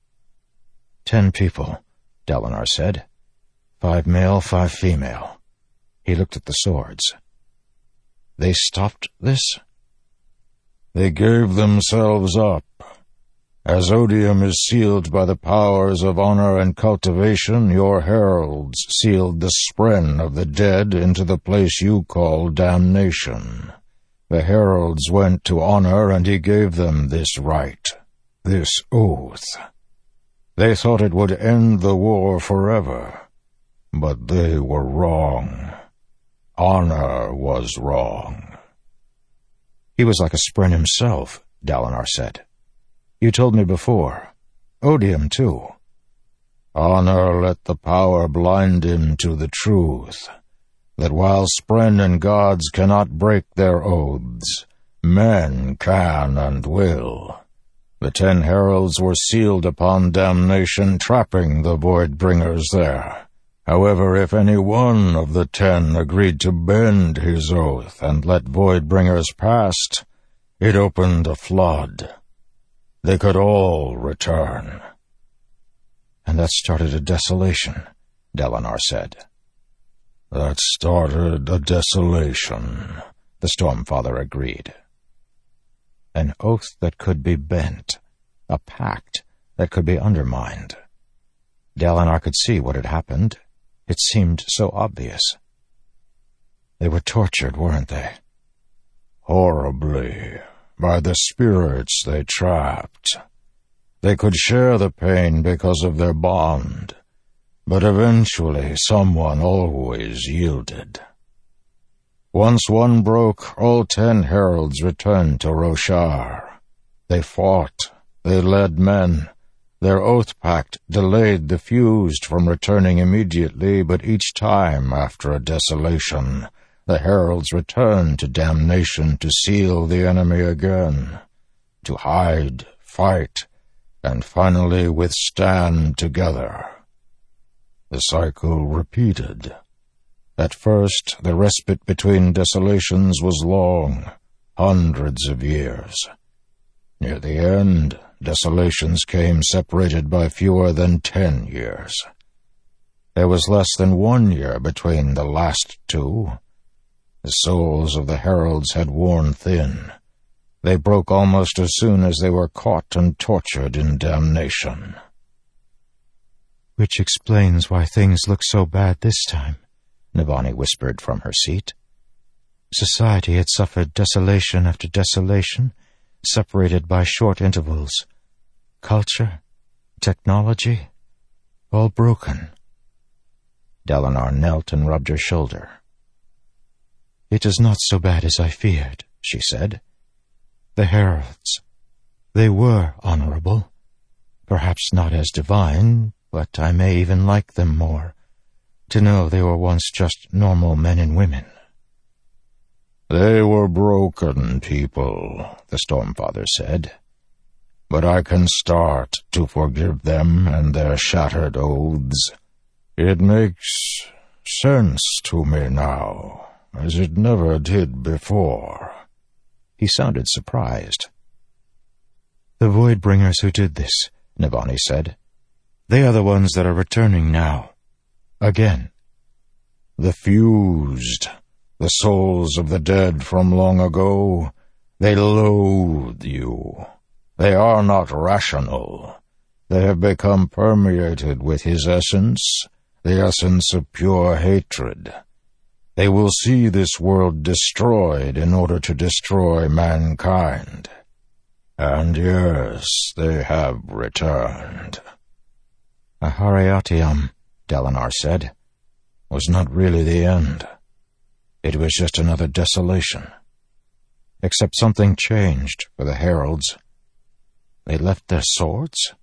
Ten people, Dalinar said. Five male, five female. He looked at the swords. They stopped this? They gave themselves up. As odium is sealed by the powers of honor and cultivation, your heralds sealed the spren of the dead into the place you call damnation. The heralds went to honor, and he gave them this right, this oath. They thought it would end the war forever, but they were wrong. Honor was wrong. He was like a spren himself, Dalinar said. You told me before. Odium, too. Honor let the power blind him to the truth, that while spren and gods cannot break their oaths, men can and will. The ten heralds were sealed upon damnation, trapping the Voidbringers there. However, if any one of the ten agreed to bend his oath and let Voidbringers past, it opened a flood. They could all return. And that started a desolation, Dalinar said. That started a desolation, the Stormfather agreed. An oath that could be bent, a pact that could be undermined. Dalinar could see what had happened. It seemed so obvious. They were tortured, weren't they? Horribly. By the spirits they trapped. They could share the pain because of their bond, but eventually someone always yielded. Once one broke, all ten heralds returned to Roshar. They fought, they led men. Their oath pact delayed the fused from returning immediately, but each time after a desolation, the heralds returned to damnation to seal the enemy again, to hide, fight, and finally withstand together. The cycle repeated. At first, the respite between desolations was long, hundreds of years. Near the end, desolations came separated by fewer than ten years. There was less than one year between the last two. The souls of the heralds had worn thin. They broke almost as soon as they were caught and tortured in damnation. Which explains why things look so bad this time, Navani whispered from her seat. Society had suffered desolation after desolation, separated by short intervals. Culture, technology, all broken. Dalinar knelt and rubbed her shoulder. It is not so bad as I feared, she said. The heralds, they were honorable. Perhaps not as divine, but I may even like them more, to know they were once just normal men and women. They were broken people, the Stormfather said. But I can start to forgive them and their shattered oaths. It makes sense to me now, as it never did before. He sounded surprised. The Voidbringers who did this, Navani said. They are the ones that are returning now. Again. The fused, the souls of the dead from long ago, they loathe you. They are not rational. They have become permeated with his essence, the essence of pure hatred. They will see this world destroyed in order to destroy mankind. And yes, they have returned. Ahariatiam, Dalinar said, was not really the end. It was just another desolation. Except something changed for the heralds. They left their swords?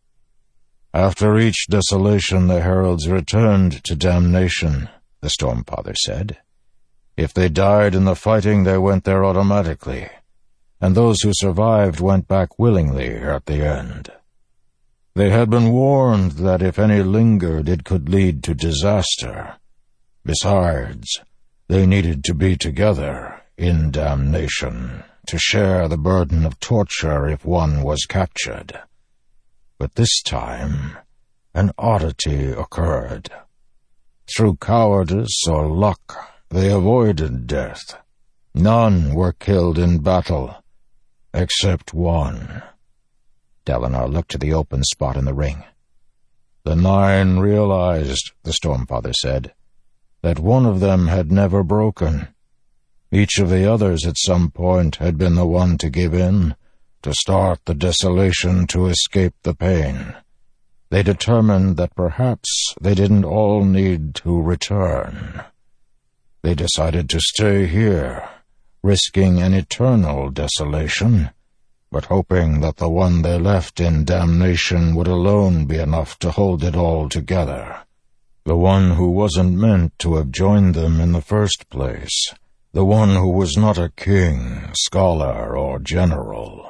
After each desolation, the heralds returned to damnation, the Stormfather said. If they died in the fighting, they went there automatically, and those who survived went back willingly at the end. They had been warned that if any lingered, it could lead to disaster. Besides, they needed to be together in damnation, to share the burden of torture if one was captured. But this time, an oddity occurred. Through cowardice or luck, they avoided death. None were killed in battle, except one. Dalinar looked to the open spot in the ring. The Nine realized, the Stormfather said, that one of them had never broken. Each of the others at some point had been the one to give in, to start the desolation, to escape the pain. They determined that perhaps they didn't all need to return. They decided to stay here, risking an eternal desolation, but hoping that the one they left in damnation would alone be enough to hold it all together. The one who wasn't meant to have joined them in the first place. The one who was not a king, scholar, or general.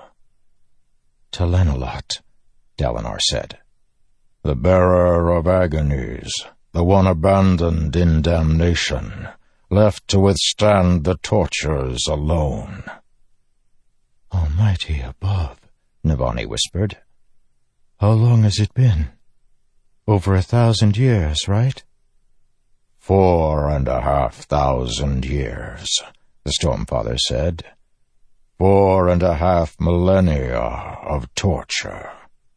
Telenolot, Dalinar said. The bearer of agonies, the one abandoned in damnation, left to withstand the tortures alone. Almighty above, Navani whispered. How long has it been? Over a thousand years, right? Four and a half thousand years, the Stormfather said. Four and a half millennia of torture.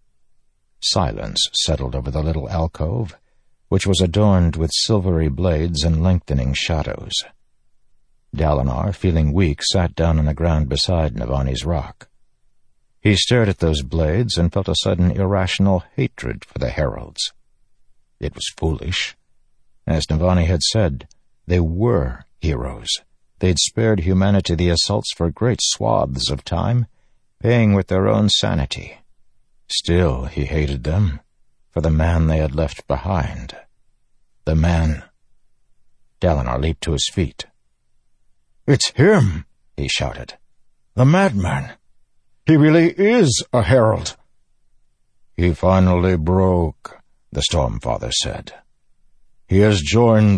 Silence settled over the little alcove, which was adorned with silvery blades and lengthening shadows. Dalinar, feeling weak, sat down on the ground beside Navani's rock. He stared at those blades and felt a sudden irrational hatred for the heralds. It was foolish. As Navani had said, they were heroes. They'd spared humanity the assaults for great swaths of time, paying with their own sanity. Still, he hated them, for the man they had left behind. The man... Dalinar leaped to his feet. "It's him!" he shouted. "The madman! He really is a herald!" "He finally broke," the Stormfather said. "He has joined